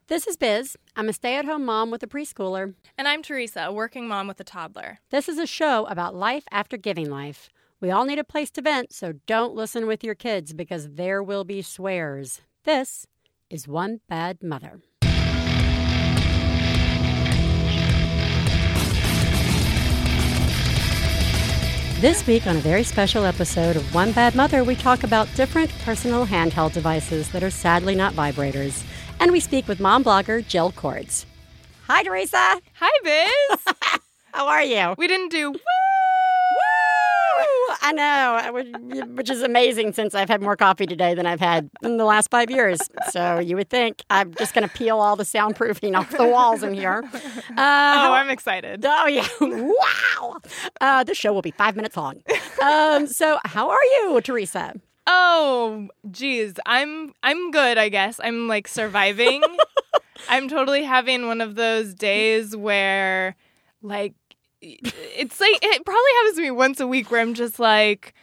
This is Biz. I'm a stay-at-home mom with a preschooler. And I'm Teresa, a working mom with a toddler. This is a show about life after giving life. We all need a place to vent, so don't listen with your kids because there will be swears. This is One Bad Mother. This week on a very special episode of One Bad Mother, we talk about different personal handheld devices that are sadly not vibrators. And we speak with mom blogger Jill Cords. Hi, Teresa. Hi, Biz. How are you? We didn't do woo! I know, which is amazing since I've had more coffee today than I've had in the last 5 years. So you would think I'm just going to peel all the soundproofing off the walls in here. I'm excited. Oh, yeah. Wow. This show will be 5 minutes long. So how are you, Teresa? Oh, geez. I'm good, I guess. I'm like surviving. I'm totally having one of those days where like it's like it probably happens to me once a week where I'm just like,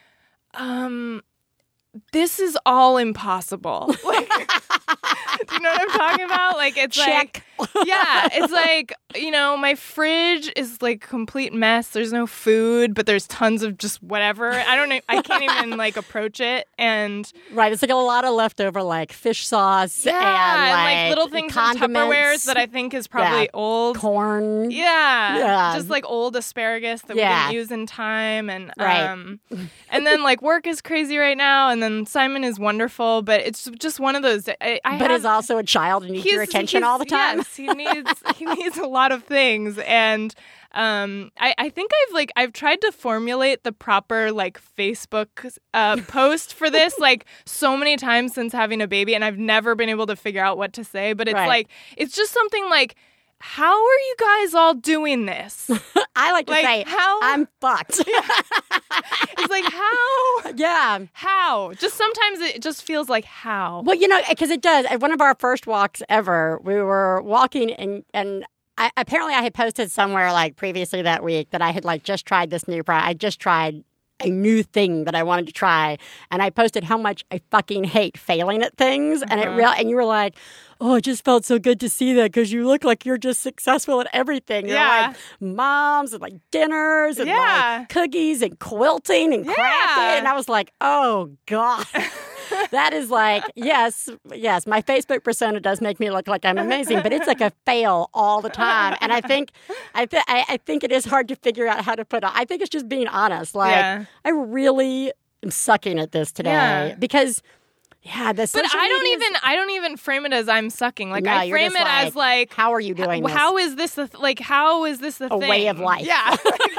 this is all impossible. Like, do you know what I'm talking about? Like, it's check. Like, yeah, it's like, you know, my fridge is like a complete mess. There's no food, but there's tons of just whatever. I don't know. I can't even like approach it. And right, it's like a lot of leftover like fish sauce and like little things in condiments. Tupperwares that I think is probably old corn. Yeah, just like old asparagus that we didn't use in time, and and then like work is crazy right now, and then Simon is wonderful, but it's just one of those. But is also a child and needs your attention all the time. Yes, he needs a lot of things, and I think I've tried to formulate the proper like Facebook post for this like so many times since having a baby, and I've never been able to figure out what to say. But it's like it's just something like, how are you guys all doing this? I like to say, how I'm fucked. It's like, how? Yeah. How? Just sometimes it just feels like how. Well, you know, because it does. At one of our first walks ever, we were walking and apparently I had posted somewhere like previously that week that I had like just tried this new product. I just tried a new thing that I wanted to try, and I posted how much I fucking hate failing at things, and you were like, oh, it just felt so good to see that because you look like you're just successful at everything. You're like moms and like dinners and like cookies and quilting and crafting, and I was like, oh God. That is like, yes, my Facebook persona does make me look like I'm amazing, but it's like a fail all the time. And I think it is hard to figure out how to put I think it's just being honest. Like, I really am sucking at this today because but I don't even frame it as I'm sucking. Like, I frame it as like, how are you doing this? How is this how is this a thing? way of life? Yeah.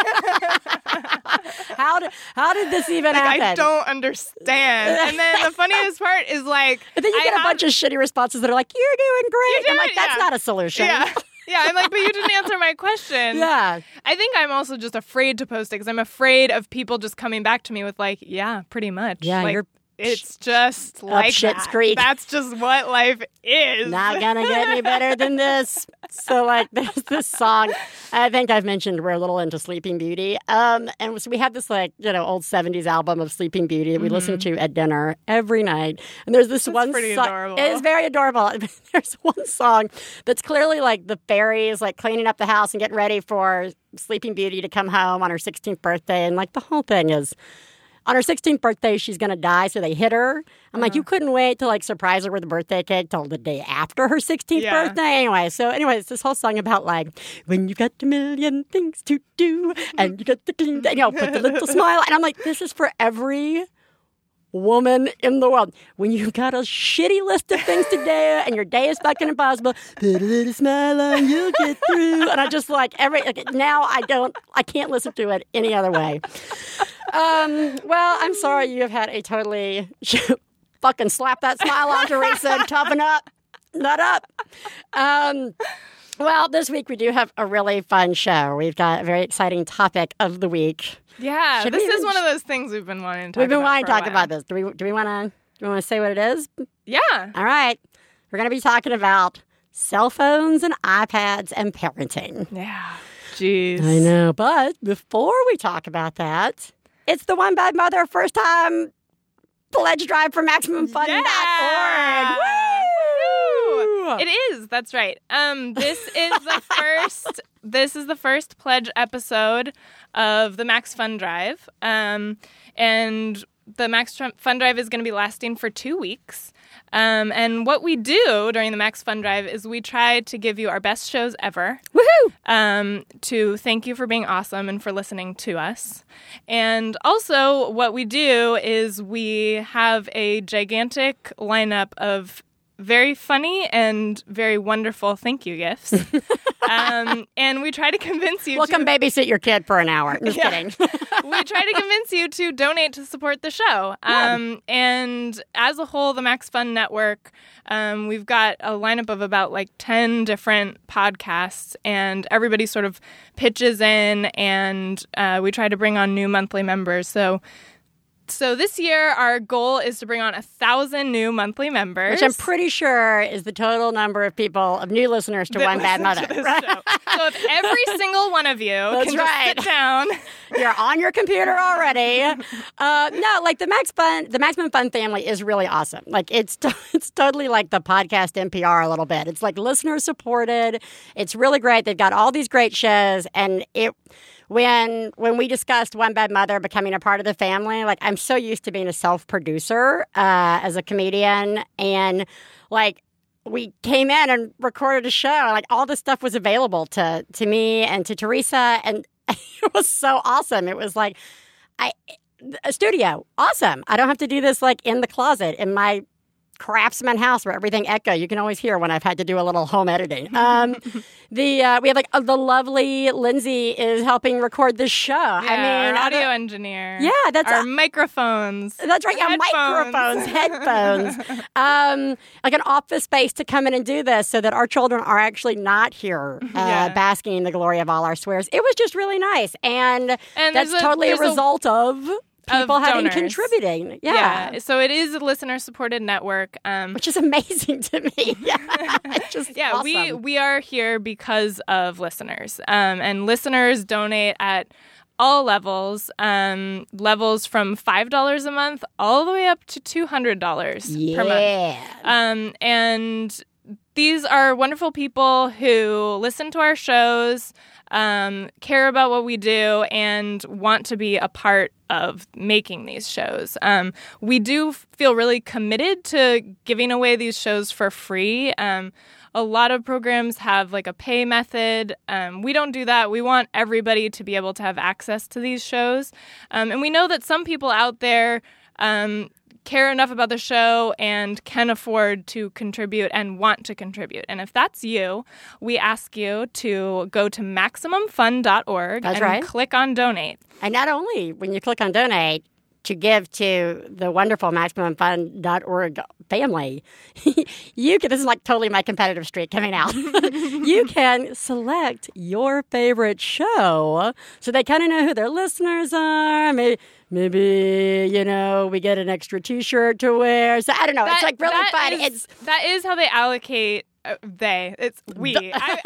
How did this even happen? I don't understand. And then the funniest part is like, but then you get a bunch of shitty responses that are like, you're doing great. I'm like, that's not a solution. Yeah. Yeah, I'm like, but you didn't answer my question. Yeah. I think I'm also just afraid to post it because I'm afraid of people just coming back to me with like, yeah, pretty much. Yeah, like, you're it's just like Shit's that. Creek. That's just what life is. Not gonna get any better than this. So, like, there's this song. I think I've mentioned we're a little into Sleeping Beauty. And so we have this, like, you know, old 70s album of Sleeping Beauty that we listen to at dinner every night. And there's this one pretty song. adorable. It is very adorable. There's one song that's clearly like the fairies, like, cleaning up the house and getting ready for Sleeping Beauty to come home on her 16th birthday. And, like, the whole thing is, on her 16th birthday, she's going to die, so they hit her. I'm like, you couldn't wait to, like, surprise her with a birthday cake till the day after her 16th birthday? Anyway, it's this whole song about, like, when you've got a million things to do, and you got the clean, put the little smile. And I'm like, this is for every woman in the world. When you've got a shitty list of things to do and your day is fucking impossible, put a little smile on, you'll get through. And I just like now I can't listen to it any other way. Well, I'm sorry you have had a totally fucking slap that smile on, Teresa, and toughen up, nut up. Well, this week we do have a really fun show. We've got a very exciting topic of the week. Yeah, this is one of those things we've been wanting to talk about. We've been wanting to talk about this. Do we want to say what it is? Yeah. All right. We're going to be talking about cell phones and iPads and parenting. Yeah. Jeez. I know. But before we talk about that, it's the One Bad Mother first time pledge drive for MaximumFun.org. Yeah. Woo! It is. That's right. This is the first pledge episode of the Max Fun Drive. And the Max Fun Drive is going to be lasting for 2 weeks. And what we do during the Max Fun Drive is we try to give you our best shows ever. Woohoo! To thank you for being awesome and for listening to us. And also what we do is we have a gigantic lineup of very funny and very wonderful thank you gifts. And we try to convince you Come babysit your kid for an hour. Just kidding. We try to convince you to donate to support the show. And as a whole, the Max Fun Network, we've got a lineup of about 10 different podcasts, and everybody sort of pitches in, and we try to bring on new monthly members. So this year, our goal is to bring on 1,000 new monthly members. Which I'm pretty sure is the total number of people, of new listeners to One Bad Mother. Right? So if every single one of you can just sit down. You're on your computer already. The Maximum Fun family is really awesome. It's totally like the podcast NPR a little bit. It's listener supported. It's really great. They've got all these great shows, and when we discussed One Bad Mother becoming a part of the family, I'm so used to being a self-producer as a comedian, and we came in and recorded a show. All this stuff was available to me and to Teresa, and it was so awesome. It was a studio, awesome. I don't have to do this in the closet in my craftsman house where everything echo. You can always hear when I've had to do a little home editing. We have the lovely Lindsay is helping record the show. Our audio engineer. Yeah, that's our microphones. That's right. Yeah, microphones, headphones. An office space to come in and do this, so that our children are actually not here basking in the glory of all our swears. It was just really nice, and that's totally a result of people having contributing. Yeah. So it is a listener-supported network. Which is amazing to me. It's just awesome. We are here because of listeners. And listeners donate at all levels. Levels from $5 a month all the way up to $200 per month. And these are wonderful people who listen to our shows, care about what we do, and want to be a part of making these shows. We do feel really committed to giving away these shows for free. A lot of programs have a pay method. We don't do that. We want everybody to be able to have access to these shows. And we know that some people out there care enough about the show and can afford to contribute and want to contribute. And if that's you, we ask you to go to MaximumFun.org and click on Donate. And not only when you click on Donate to give to the wonderful MaximumFun.org family, you can, this is totally my competitive streak coming out. You can select your favorite show so they kind of know who their listeners are. Maybe, we get an extra T-shirt to wear. So I don't know. It's really fun. That is how they allocate. It's we.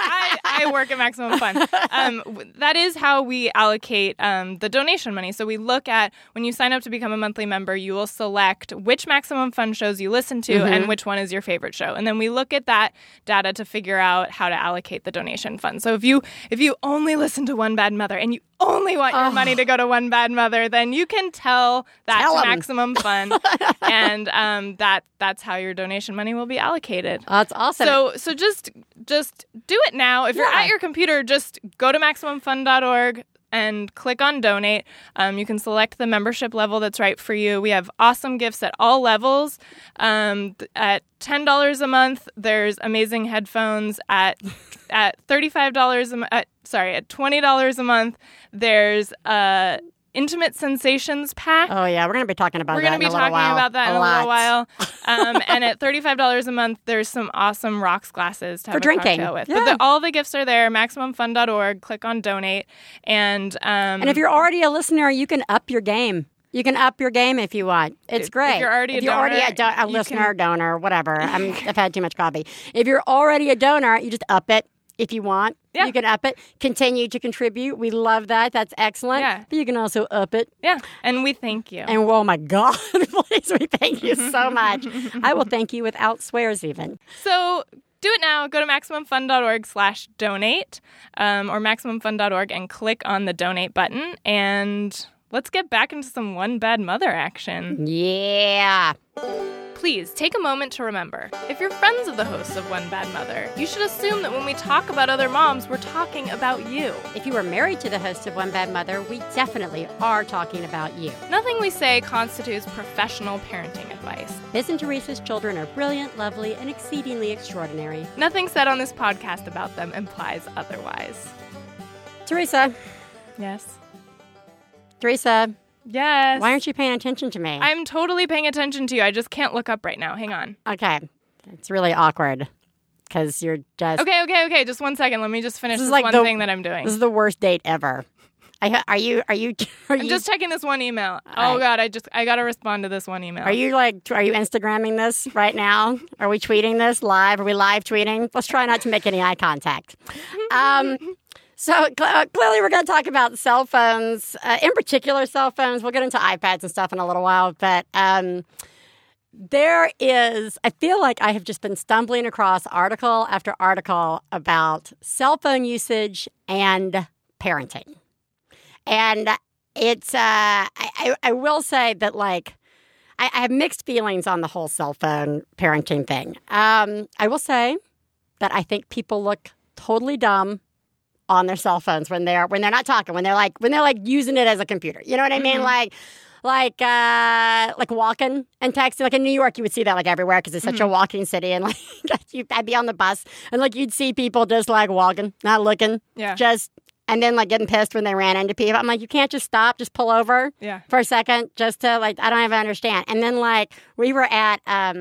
I work at Maximum Fun. That is how we allocate the donation money. So we look at, when you sign up to become a monthly member, you will select which Maximum Fun shows you listen to and which one is your favorite show. And then we look at that data to figure out how to allocate the donation fund. So if you only listen to One Bad Mother and you only want your money to go to One Bad Mother, then you can tell that to Maximum Fun, and that's how your donation money will be allocated. That's awesome. So just do it now. If you're at your computer, just go to MaximumFun.org and click on Donate. You can select the membership level that's right for you. We have awesome gifts at all levels. At $10 a month, there's amazing headphones. At $35 at $20 a month, there's Intimate Sensations Pack. Oh, yeah. We're going to be talking about that in a little while. We're going to be talking about that in a little while. And at $35 a month, there's some awesome rocks glasses to have a cocktail with. Yeah. But all the gifts are there. MaximumFun.org. Click on Donate. And if you're already a listener, you can up your game. You can up your game if you want. It's great. If you're already a listener, donor, whatever. I've had too much coffee. If you're already a donor, you just up it. If you want, you can up it. Continue to contribute. We love that. That's excellent. Yeah. But you can also up it. Yeah. And we thank you. And oh my God, please, we thank you so much. I will thank you without swears even. So Do it now. Go to MaximumFun.org/donate or MaximumFun.org and click on the donate button. And let's get back into some One Bad Mother action. Yeah. Please take a moment to remember, if you're friends of the hosts of One Bad Mother, you should assume that when we talk about other moms, we're talking about you. If you were married to the host of One Bad Mother, we definitely are talking about you. Nothing we say constitutes professional parenting advice. Biz and Teresa's children are brilliant, lovely, and exceedingly extraordinary. Nothing said on this podcast about them implies otherwise. Teresa. Yes. Teresa. Yes. Why aren't you paying attention to me? I'm totally paying attention to you. I just can't look up right now. Hang on. Okay. It's really awkward because you're just... Okay. Just 1 second. Let me just finish this one thing that I'm doing. This is the worst date ever. Are you I'm just checking this one email. Oh, God. I got to respond to this one email. Are you Instagramming this right now? Are we tweeting this live? Are we live tweeting? Let's try not to make any eye contact. So clearly we're going to talk about cell phones, in particular cell phones. We'll get into iPads and stuff in a little while. But there is, I feel like I have just been stumbling across article after article about cell phone usage and parenting. And it's, I will say that like, I have mixed feelings on the whole cell phone parenting thing. I will say that I think people look totally dumb on their cell phones when they're not talking, when they're like using it as a computer. You know what I mean? Like walking and texting. Like in New York, you would see that like everywhere because it's such a walking city. And like I'd be on the bus and like you'd see people just like walking, not looking, and then like getting pissed when they ran into people. I'm like, you can't just stop, just pull over for a second, just to like I don't even understand. And then like we were at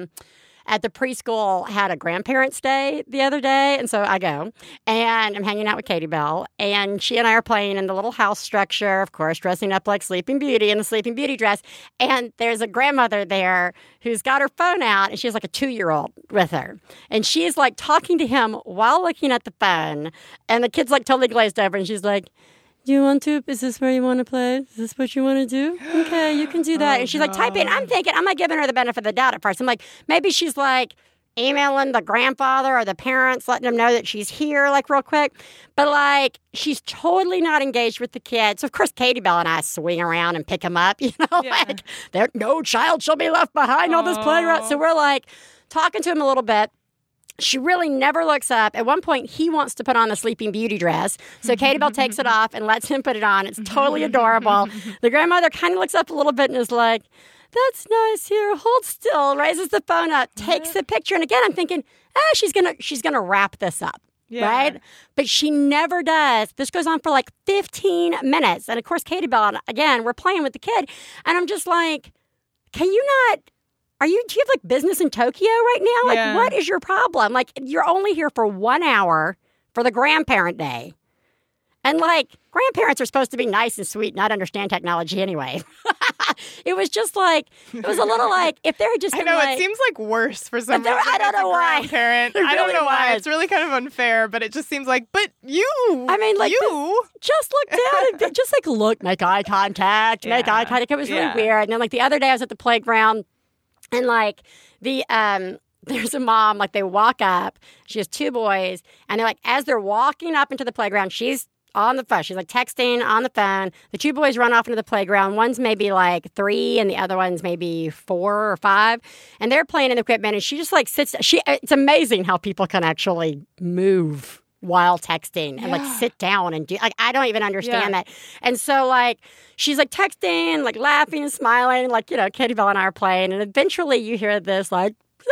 the preschool had a grandparents' day the other day, and so I go, and I'm hanging out with Katie Bell, and she and I are playing in the little house structure, of course, dressing up like Sleeping Beauty in the Sleeping Beauty dress, and there's a grandmother there who's got her phone out, and she has like a 2-year-old with her, and she's like talking to him while looking at the phone, and the kid's like totally glazed over, and she's like, do you want to? Is this where you want to play? Is this what you want to do? Okay, you can do that. And she's like, type in. I'm thinking, I'm like giving her the benefit of the doubt at first. I'm like, maybe she's like emailing the grandfather or the parents, letting them know that she's here, like real quick. But like, she's totally not engaged with the kids. So of course, Katie Bell and I swing around and pick them up. You know, like no child shall be left behind on this playground. So we're like talking to him a little bit. She really never looks up. At one point, he wants to put on the Sleeping Beauty dress. So Katie Bell takes it off and lets him put it on. It's totally adorable. The grandmother kind of looks up a little bit and is like, that's nice here. Hold still. Raises the phone up, takes the picture. And again, I'm thinking, she's gonna wrap this up. Yeah. Right? But she never does. This goes on for like 15 minutes. And of course, Katie Bell, again, we're playing with the kid. And I'm just like, can you not... do you have like business in Tokyo right now? Like, what is your problem? Like, you're only here for 1 hour for the grandparent day. And like, grandparents are supposed to be nice and sweet, not understand technology anyway. It was just like, it was a little like, if they're just... I know, like, it seems like worse for some reason. I don't know why. Grandparent. I don't know why. It's really kind of unfair, but it just seems like, but you... I mean, like, just look down and just like, look, make eye contact, make eye contact. It was really weird. And then like the other day I was at the playground, and like there's a mom, like they walk up, she has 2 boys, and they're like, as they're walking up into the playground, she's on the phone. She's like texting on the phone. The 2 boys run off into the playground. One's maybe like 3 and the other one's maybe 4 or 5. And they're playing in the equipment, and she just like sits. It's amazing how people can actually move while texting and like sit down and do, like, I don't even understand that. And so like she's like texting, like laughing and smiling, like, you know, Katie Bell and I are playing, and eventually you hear this like,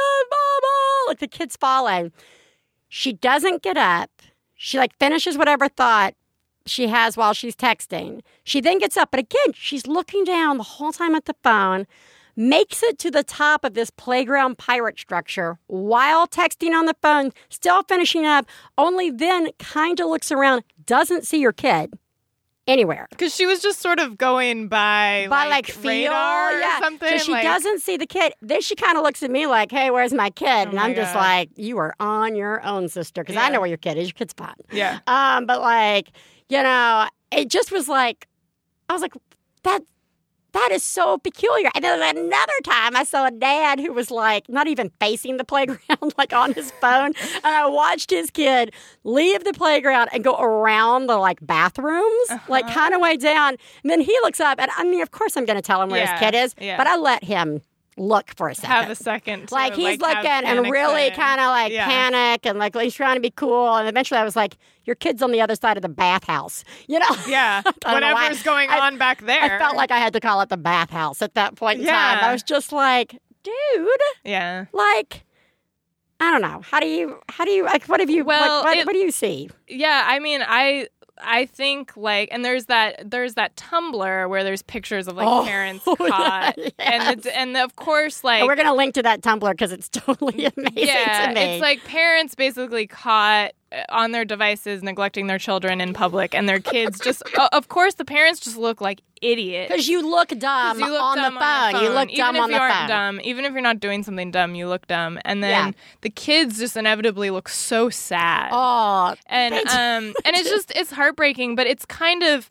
mama, like the kid's falling. She doesn't get up. She like finishes whatever thought she has while she's texting. She then gets up, but again, she's looking down the whole time at the phone, makes it to the top of this playground pirate structure while texting on the phone, still finishing up, only then kind of looks around, doesn't see her kid anywhere. Because she was just sort of going by like feel radar or something. So she doesn't see the kid. Then she kind of looks at me like, hey, where's my kid? And I'm just like, you are on your own, sister, because I know where your kid is. Your kid's fine. Yeah. But like, you know, it just was like, I was like, that is so peculiar. And then another time I saw a dad who was like not even facing the playground, like on his phone. And I watched his kid leave the playground and go around the like bathrooms, like kind of way down. And then he looks up and I mean, of course I'm going to tell him where his kid is, but I let him look for a second. Have a second. Like he's looking and really kind of like panic and like he's trying to be cool. And eventually I was like, your kid's on the other side of the bathhouse. You know? Yeah. Whatever's going on back there. I felt like I had to call it the bathhouse at that point in time. I was just like, dude. Yeah. Like, I don't know. How do you like, what have you, what do you see? Yeah. I mean, I think like, and there's that Tumblr where there's pictures of like parents caught, and of course like and we're gonna link to that Tumblr because it's totally amazing to me. It's like parents basically caught on their devices neglecting their children in public, and their kids just of course the parents just look like idiots because you look dumb on the phone. You look dumb on the phone. Dumb, even if you're not doing something dumb, you look dumb, and then the kids just inevitably look so sad. Oh, and it's heartbreaking, but it's kind of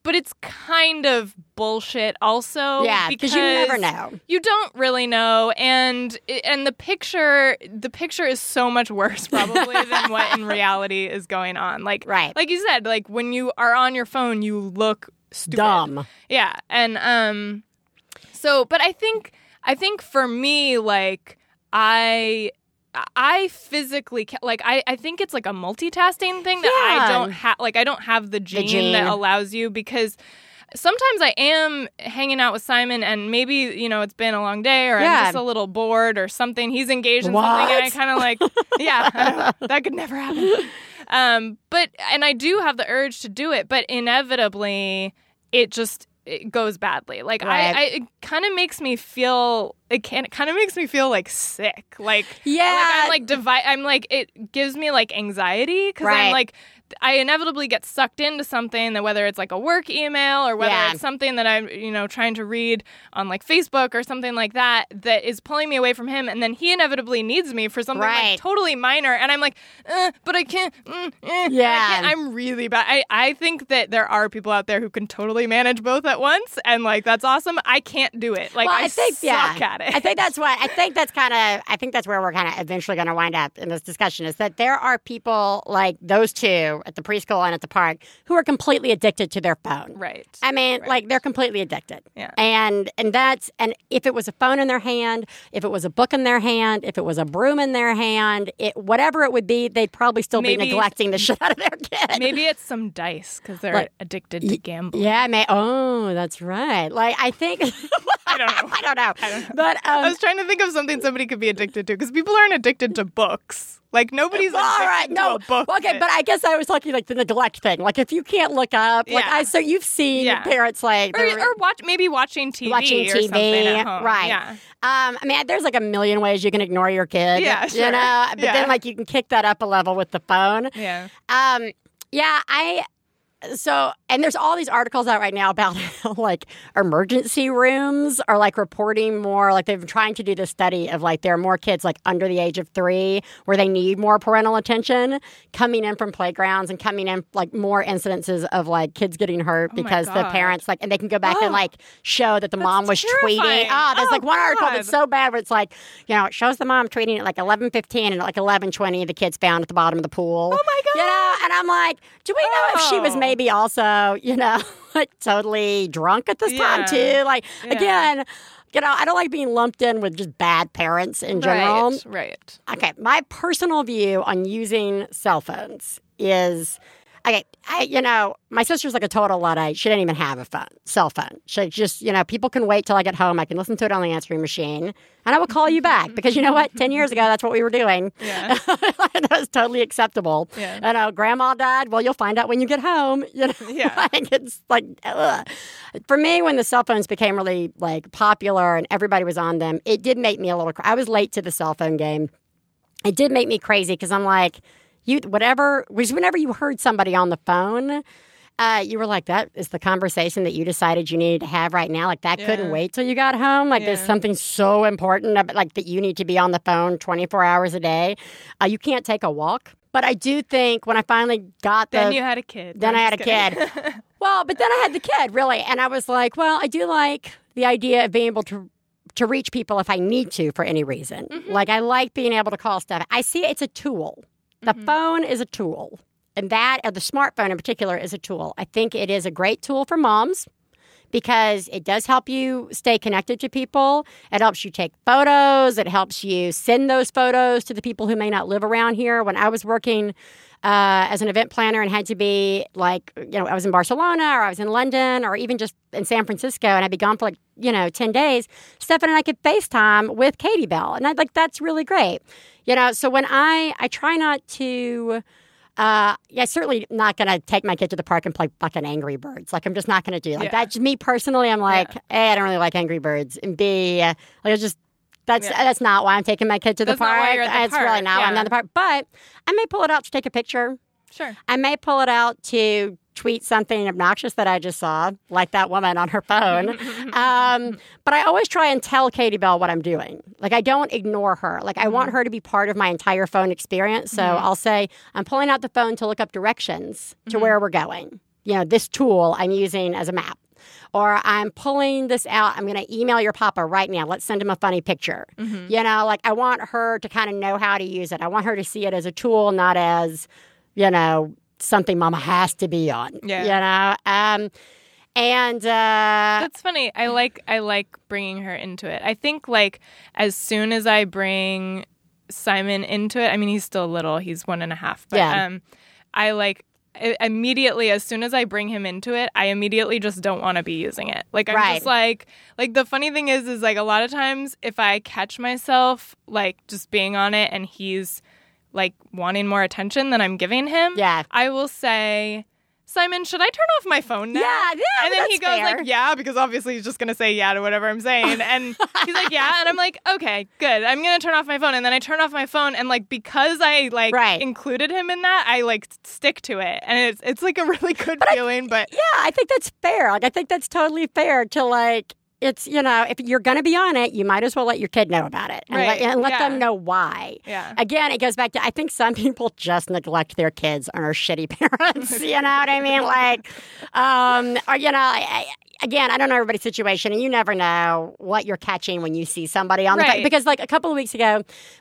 bullshit also. Yeah, because you never know. You don't really know, and the picture is so much worse probably than what in reality is going on. Like like you said, like when you are on your phone, you look stupid. Dumb. Yeah, and so, but I think for me, like I physically like I think it's like a multitasking thing that I don't have. Like I don't have the gene that allows you, because sometimes I am hanging out with Simon and maybe, you know, it's been a long day or I'm just a little bored or something. He's engaged in something and I kind of like, that could never happen. But I do have the urge to do it, but inevitably it goes badly. Like it kind of makes me feel like sick. Like I'm like it gives me like anxiety because I'm like I inevitably get sucked into something, that whether it's like a work email or whether it's something that I'm, you know, trying to read on like Facebook or something like that is pulling me away from him, and then he inevitably needs me for something like totally minor, and I'm like, but I can't. I'm really bad. I think that there are people out there who can totally manage both at once, and like that's awesome. I can't do it. Like I think, suck at it. I think that's where we're kind of eventually going to wind up in this discussion, is that there are people like those two at the preschool and at the park who are completely addicted to their phone. Right. I mean, like they're completely addicted. Yeah. And if it was a phone in their hand, if it was a book in their hand, if it was a broom in their hand, whatever it would be, they'd probably still be neglecting the shit out of their kid. Maybe it's some dice because they're addicted to gambling. Yeah. Oh, that's right. Like I think. I don't know. But I was trying to think of something somebody could be addicted to, because people aren't addicted to books. Like nobody's addicted to a book. Okay, but I guess I was talking like the neglect thing. Like if you can't look up, so you've seen parents like or watching TV or something at home. Right. Yeah. I mean, there's like a million ways you can ignore your kid. Yeah, sure. You know, but then like you can kick that up a level with the phone. Yeah. And there's all these articles out right now about how, like, emergency rooms are, like, reporting more. Like, they've been trying to do this study of, like, there are more kids, like, under the age of 3 where they need more parental attention coming in from playgrounds, and coming in, like, more incidences of, like, kids getting hurt because the parents, like, and they can go back and, like, show that the mom was tweeting. There's, like, one article that's so bad where it's, like, you know, it shows the mom tweeting at, like, 11:15, and at, like, 11:20, the kid's found at the bottom of the pool. Oh, my God. You know, and I'm like, do we know if she was maybe also, you know, like totally drunk at this time too? Like, again, you know, I don't like being lumped in with just bad parents in general. Right. Okay, my personal view on using cell phones is, okay, my sister's like a total Luddite. She didn't even have a cell phone. She just, you know, people can wait till I get home. I can listen to it on the answering machine, and I will call you back, because you know what? 10 years ago, that's what we were doing. Yeah. That was totally acceptable. Yeah. You know, grandma died. Well, you'll find out when you get home. You know, like, it's like, for me, when the cell phones became really like popular and everybody was on them, it did make me a little. I was late to the cell phone game. It did make me crazy, because I'm like, whenever you heard somebody on the phone, you were like, that is the conversation that you decided you needed to have right now. Like, that couldn't wait till you got home. Like, there's something so important about, like, that you need to be on the phone 24 hours a day. You can't take a walk. But I do think when I finally got Then you had a kid. Then I had a kid. Well, but then I had the kid, really. And I was like, well, I do like the idea of being able to reach people if I need to for any reason. Like, I like being able to call stuff. I see it's a tool. The phone is a tool. And that, or the smartphone in particular, is a tool. I think it is a great tool for moms because it does help you stay connected to people. It helps you take photos. It helps you send those photos to the people who may not live around here. When I was working as an event planner and had to be like, I was in Barcelona or I was in London or even just in San Francisco and I'd be gone for 10 days, Stefan and I could FaceTime with Katie Bell. And I'd that's really great. So when I try not to, certainly not going to take my kid to the park and play fucking Angry Birds. I'm just not going to do that's me personally. I'm A, I don't really like Angry Birds. And B, that's not why I'm taking my kid to the park. Not why you're at the park. Really not why I'm at the park. But I may pull it out to take a picture. Sure. I may pull it out to tweet something obnoxious that I just saw, like that woman on her phone. But I always try and tell Katie Bell what I'm doing. I don't ignore her. I want her to be part of my entire phone experience. So I'll say, I'm pulling out the phone to look up directions to where we're going. This tool I'm using as a map. Or I'm pulling this out. I'm going to email your papa right now. Let's send him a funny picture. I want her to kind of know how to use it. I want her to see it as a tool, not as, something mama has to be on. Yeah. And that's funny. I like bringing her into it. I think as soon as I bring Simon into it, I mean, he's still little. He's 1.5. But I immediately, as soon as I bring him into it, I immediately just don't want to be using it. I'm just the funny thing is a lot of times if I catch myself just being on it and he's wanting more attention than I'm giving him, I will say, Simon, should I turn off my phone now? Yeah, and then he goes fair. yeah, because obviously he's just going to say yeah to whatever I'm saying. And he's like, yeah. And I'm like, okay, good. I'm going to turn off my phone. And then I turn off my phone. And because I included him in that, I stick to it. And it's a really good feeling. But I think that's fair. I think that's totally fair to it's, if you're going to be on it, you might as well let your kid know about it and let them know why. Yeah. Again, it goes back to, I think some people just neglect their kids and are shitty parents. You know what I mean? Again, I don't know everybody's situation, and you never know what you're catching when you see somebody on the phone. Because a couple of weeks ago,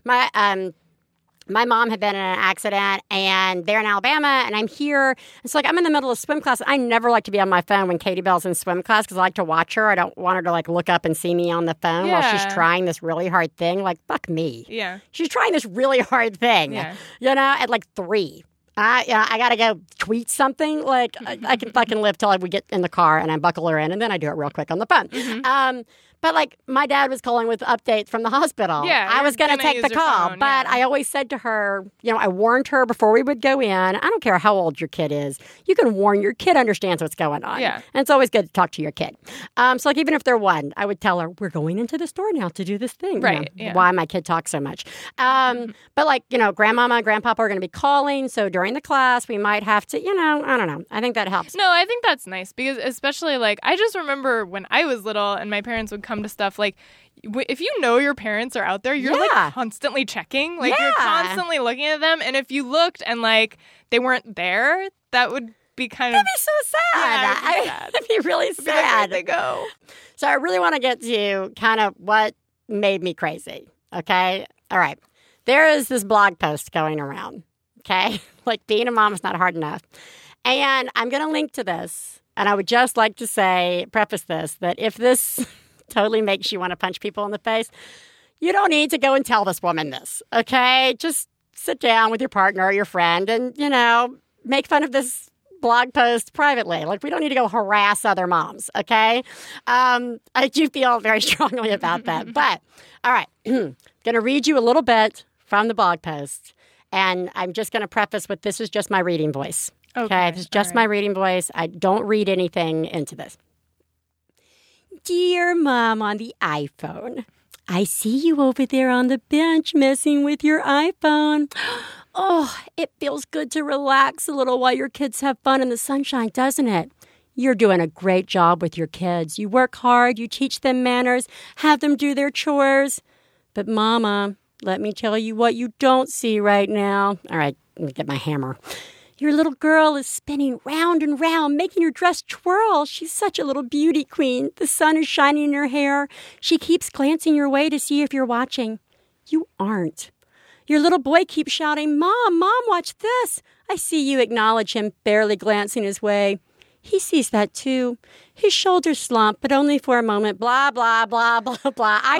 my mom had been in an accident, and they're in Alabama, and I'm here. It's I'm in the middle of swim class. I never like to be on my phone when Katie Bell's in swim class because I like to watch her. I don't want her to look up and see me on the phone while she's trying this really hard thing. Fuck me. Yeah. She's trying this really hard thing. Yeah. At 3. I got to go tweet something. I can fucking live till we get in the car and I buckle her in, and then I do it real quick on the phone. But my dad was calling with updates from the hospital. Yeah, I was going to take the call, phone, but I always said to her, I warned her before we would go in. I don't care how old your kid is. You can warn your kid understands what's going on. Yeah. And it's always good to talk to your kid. So even if they're 1, I would tell her, we're going into the store now to do this thing. Right. Why my kid talks so much. But grandmama and grandpapa are going to be calling. So during the class, we might have to, I don't know. I think that helps. No, I think that's nice because especially I just remember when I was little and my parents would come to stuff if you know your parents are out there, you're constantly checking. You're constantly looking at them. And if you looked and they weren't there, that would be kind of... It'd be so sad. It'd be really sad. Where'd they go? So I really want to get to kind of what made me crazy. Okay? All right. There is this blog post going around. Okay? Being a mom is not hard enough. And I'm going to link to this. And I would just like to preface this, that if this... totally makes you want to punch people in the face, you don't need to go and tell this woman this, okay? Just sit down with your partner or your friend and, make fun of this blog post privately. We don't need to go harass other moms, okay? I do feel very strongly about that. But, all right, going to read you a little bit from the blog post, and I'm just going to preface with this is just my reading voice, okay? This is just my reading voice. I don't read anything into this. Dear Mom on the iPhone, I see you over there on the bench messing with your iPhone. Oh, it feels good to relax a little while your kids have fun in the sunshine, doesn't it? You're doing a great job with your kids. You work hard, you teach them manners, have them do their chores. But Mama, let me tell you what you don't see right now. All right, let me get my hammer. Your little girl is spinning round and round, making your dress twirl. She's such a little beauty queen. The sun is shining in her hair. She keeps glancing your way to see if you're watching. You aren't. Your little boy keeps shouting, Mom, Mom, watch this. I see you acknowledge him, barely glancing his way. He sees that too. His shoulders slump, but only for a moment. Blah, blah, blah, blah, blah. I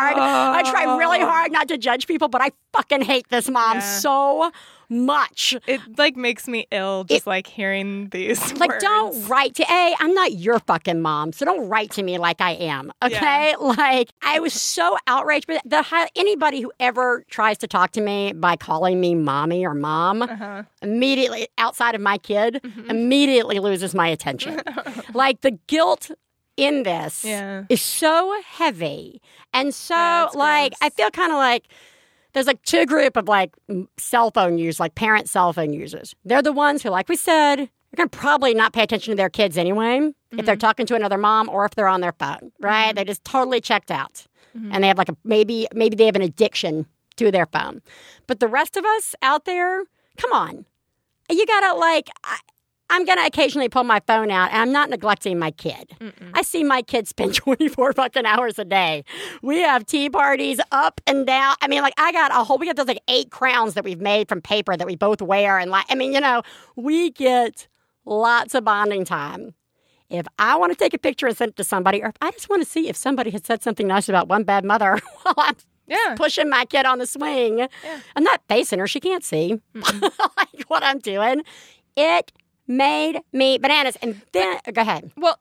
try really hard not to judge people, but I fucking hate this mom so much. It like makes me ill just like hearing these like words. Don't write to I'm not your fucking mom, so don't write to me like I am, okay? Yeah. Like I was so outraged, but anybody who ever tries to talk to me by calling me mommy or mom immediately, outside of my kid, immediately loses my attention. Like the guilt in this is so heavy, and so like gross. I feel kind of like there's like two group of like cell phone users, like parent cell phone users. They're the ones who, like we said, are going to probably not pay attention to their kids anyway if they're talking to another mom or if they're on their phone, right? They just totally checked out. And they have like maybe they have an addiction to their phone. But the rest of us out there, come on. You got to like... I'm going to occasionally pull my phone out, and I'm not neglecting my kid. I see my kid spend 24 fucking hours a day. We have tea parties up and down. I mean, like, we got those, like, 8 crowns that we've made from paper that we both wear. And, like, I mean, you know, we get lots of bonding time. If I want to take a picture and send it to somebody, or if I just want to see if somebody had said something nice about one bad mother while I'm pushing my kid on the swing, I'm not facing her. She can't see like what I'm doing. It made me bananas. And then, go ahead. Well,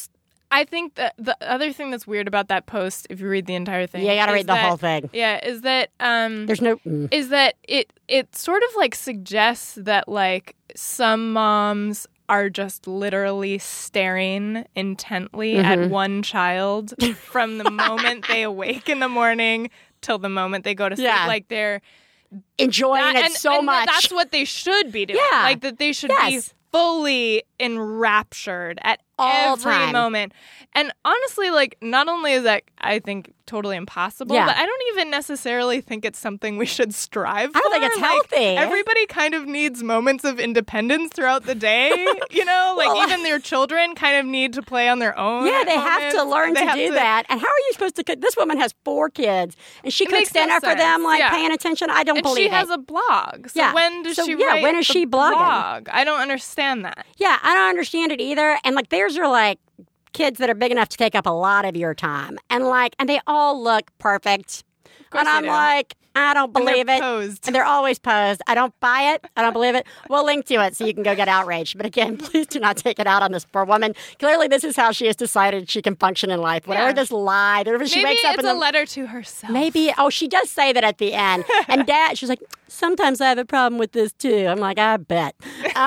I think that the other thing that's weird about that post, if you read the entire thing, you got to read the whole thing. Yeah, is that there's no is that it sort of like suggests that like some moms are just literally staring intently at one child from the moment they awake in the morning till the moment they go to sleep. Yeah. Like they're enjoying it so much. That's what they should be doing. Yeah. Like that they should be fully enraptured at all every time. moment. And honestly, like, not only is that, I think, totally impossible, but I don't even necessarily think it's something we should strive for. I don't think it's healthy. Everybody kind of needs moments of independence throughout the day, you know? Like, even their children kind of need to play on their own. Yeah, they have to learn to do that. And how are you supposed to cook? This woman has 4 kids, and she cooks dinner for them, like, paying attention. I don't believe it. And she has a blog. So when does she write when is she blogging? Blog? I don't understand that. Yeah, I don't understand it either. And, like, theirs are, like, kids that are big enough to take up a lot of your time. And they all look perfect. And I'm like, I don't believe it. Posed. And they're always posed. I don't buy it. I don't believe it. We'll link to it so you can go get outraged. But again, please do not take it out on this poor woman. Clearly, this is how she has decided she can function in life. Whatever this lie, whatever she wakes up it's a letter to herself. Maybe. Oh, she does say that at the end. And Dad, she's like, sometimes I have a problem with this too. I'm like, I bet.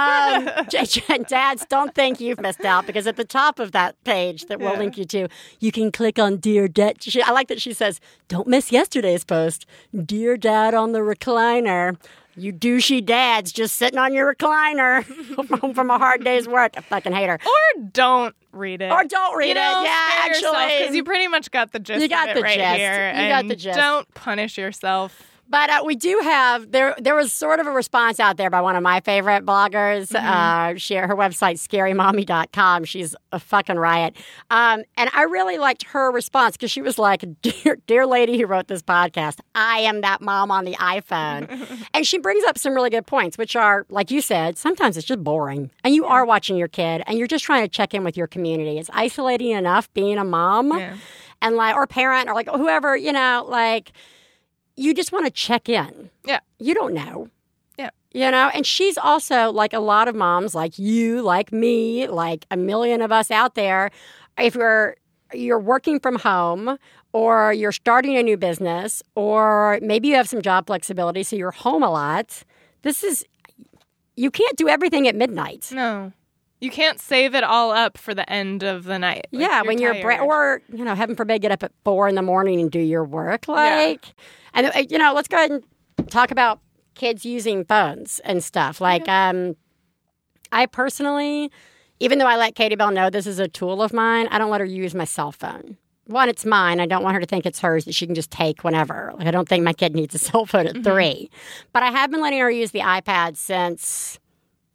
Dads, don't think you've missed out, because at the top of that page that we'll link you to, you can click on Dear Dad. I like that she says, don't miss yesterday's post. Dear Dad on the recliner. You douchey dads just sitting on your recliner home from a hard day's work. I fucking hate her. Or don't read it. Yeah, actually. Because you pretty much got the gist you got of the it right gist. here. You got the gist. Don't punish yourself. But we do have, there was sort of a response out there by one of my favorite bloggers. Her website, scarymommy.com. She's a fucking riot. And I really liked her response, because she was like, dear lady who wrote this podcast, I am that mom on the iPhone. And she brings up some really good points, which are, like you said, sometimes it's just boring. And you are watching your kid, and you're just trying to check in with your community. It's isolating enough being a mom and or parent, or like whoever, you know, like, you just want to check in. Yeah. You don't know. Yeah. You know, and she's also, like a lot of moms, like you, like me, like a million of us out there, if you're working from home, or you're starting a new business, or maybe you have some job flexibility, so you're home a lot, you can't do everything at midnight. No. You can't save it all up for the end of the night. Like, when you're or, you know, heaven forbid, get up at 4 a.m. and do your work. And, you know, let's go ahead and talk about kids using phones and stuff. Like, I personally, even though I let Katie Bell know this is a tool of mine, I don't let her use my cell phone. One, it's mine. I don't want her to think it's hers that she can just take whenever. Like, I don't think my kid needs a cell phone at 3. But I have been letting her use the iPad since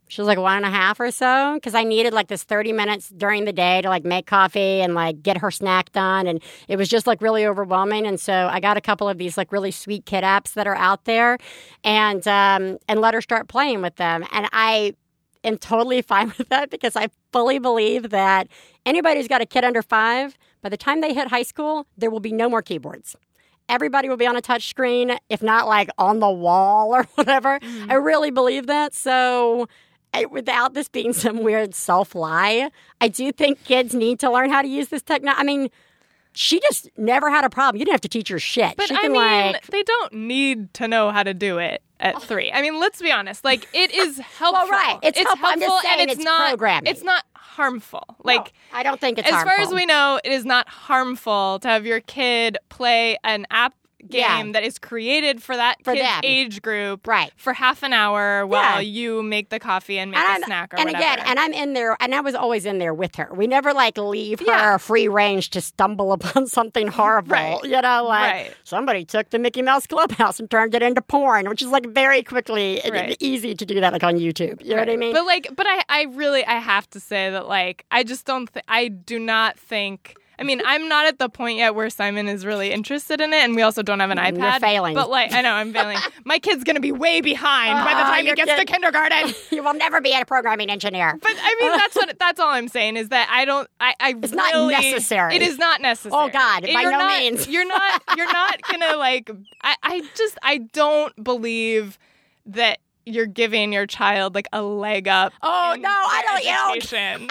She was like 1.5 or so, because I needed like this 30 minutes during the day to like make coffee and like get her snack done. And it was just like really overwhelming. And so I got a couple of these like really sweet kid apps that are out there and let her start playing with them. And I am totally fine with that because I fully believe that anybody who's got a kid under 5, by the time they hit high school, there will be no more keyboards. Everybody will be on a touch screen, if not like on the wall or whatever. I really believe that. So without this being some weird self-lie, I do think kids need to learn how to use this technology. I mean, she just never had a problem. You didn't have to teach her shit. But she I can, mean, they don't need to know how to do it at 3. I mean, let's be honest. Like, it is helpful. Well, right. It's helpful. I'm just saying and it's not programming. It's not harmful. Like, no, I don't think it's as harmful. far as we know, it is not harmful to have your kid play an app game that is created for that kid's age group for half an hour while you make the coffee and make a snack or whatever. And again, and I'm in there, and I was always in there with her. We never like leave her free range to stumble upon something horrible. You know, like somebody took the Mickey Mouse Clubhouse and turned it into porn, which is like very quickly easy to do that like on YouTube. You know what I mean? But I really have to say that like I just don't I do not think. I mean, I'm not at the point yet where Simon is really interested in it, and we also don't have an iPad. You're failing. But, like, I know, I'm failing. My kid's going to be way behind by the time he gets to kindergarten. You will never be a programming engineer. But, I mean, that's all I'm saying is that I don't, It's not necessary. It is not necessary. Oh, God, by no means. You're not going to, like, I don't believe that you're giving your child like a leg up. Oh no, I don't. Education.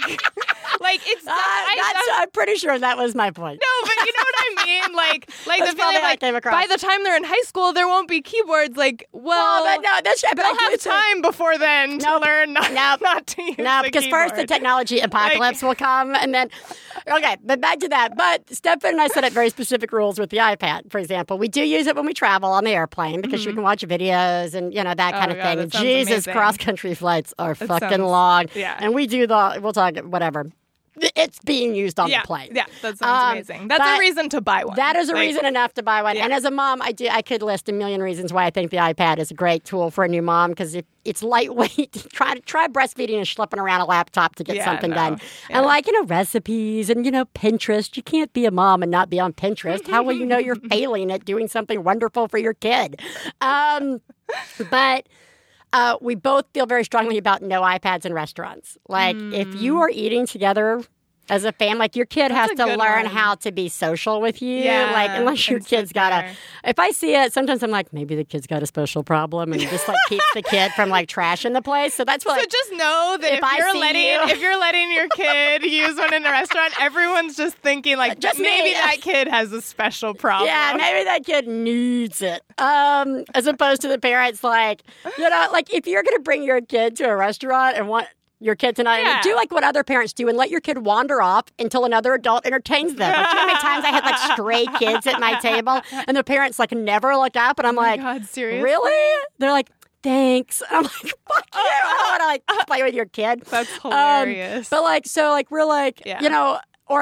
like it's. I'm pretty sure that was my point. No, but you know what I mean. Like the feeling like came across. By the time they're in high school, there won't be keyboards. Like, well, but no, they'll have time before then to learn not to use No, the because keyboard. first the technology apocalypse will come, and then but back to that. But Stefan and I set up very specific rules with the iPad. For example, we do use it when we travel on the airplane because you can watch videos and that kind of thing. That Jesus, amazing. cross-country flights are fucking long. Yeah. And we'll talk, whatever. It's being used on the plane. Yeah, that sounds amazing. That's a reason to buy one. That is a reason enough to buy one. Yeah. And as a mom, I could list a million reasons why I think the iPad is a great tool for a new mom because it's lightweight. Try breastfeeding and schlepping around a laptop to get something done. Yeah. And recipes and Pinterest. You can't be a mom and not be on Pinterest. How will you know you're failing at doing something wonderful for your kid? But we both feel very strongly about no iPads in restaurants. Like, if you are eating together as a family, like, your kid has to learn how to be social with you. Yeah, like, unless your kid's if I see it, sometimes I'm like, maybe the kid's got a special problem and just, like, keeps the kid from, like, trashing the place. So that's what. So just know that if you're letting your kid use one in a restaurant, everyone's just thinking, like, maybe that kid has a special problem. Yeah, maybe that kid needs it. As opposed to the parents, like, like, if you're going to bring your kid to a restaurant and want your kid tonight, do like what other parents do and let your kid wander off until another adult entertains them. Like, you know how many times I had like stray kids at my table and the parents like never look up and I'm like, God, seriously? Really? They're like, thanks. And I'm like, fuck you. I don't want to like play with your kid. That's hilarious. But like, so like we're like, or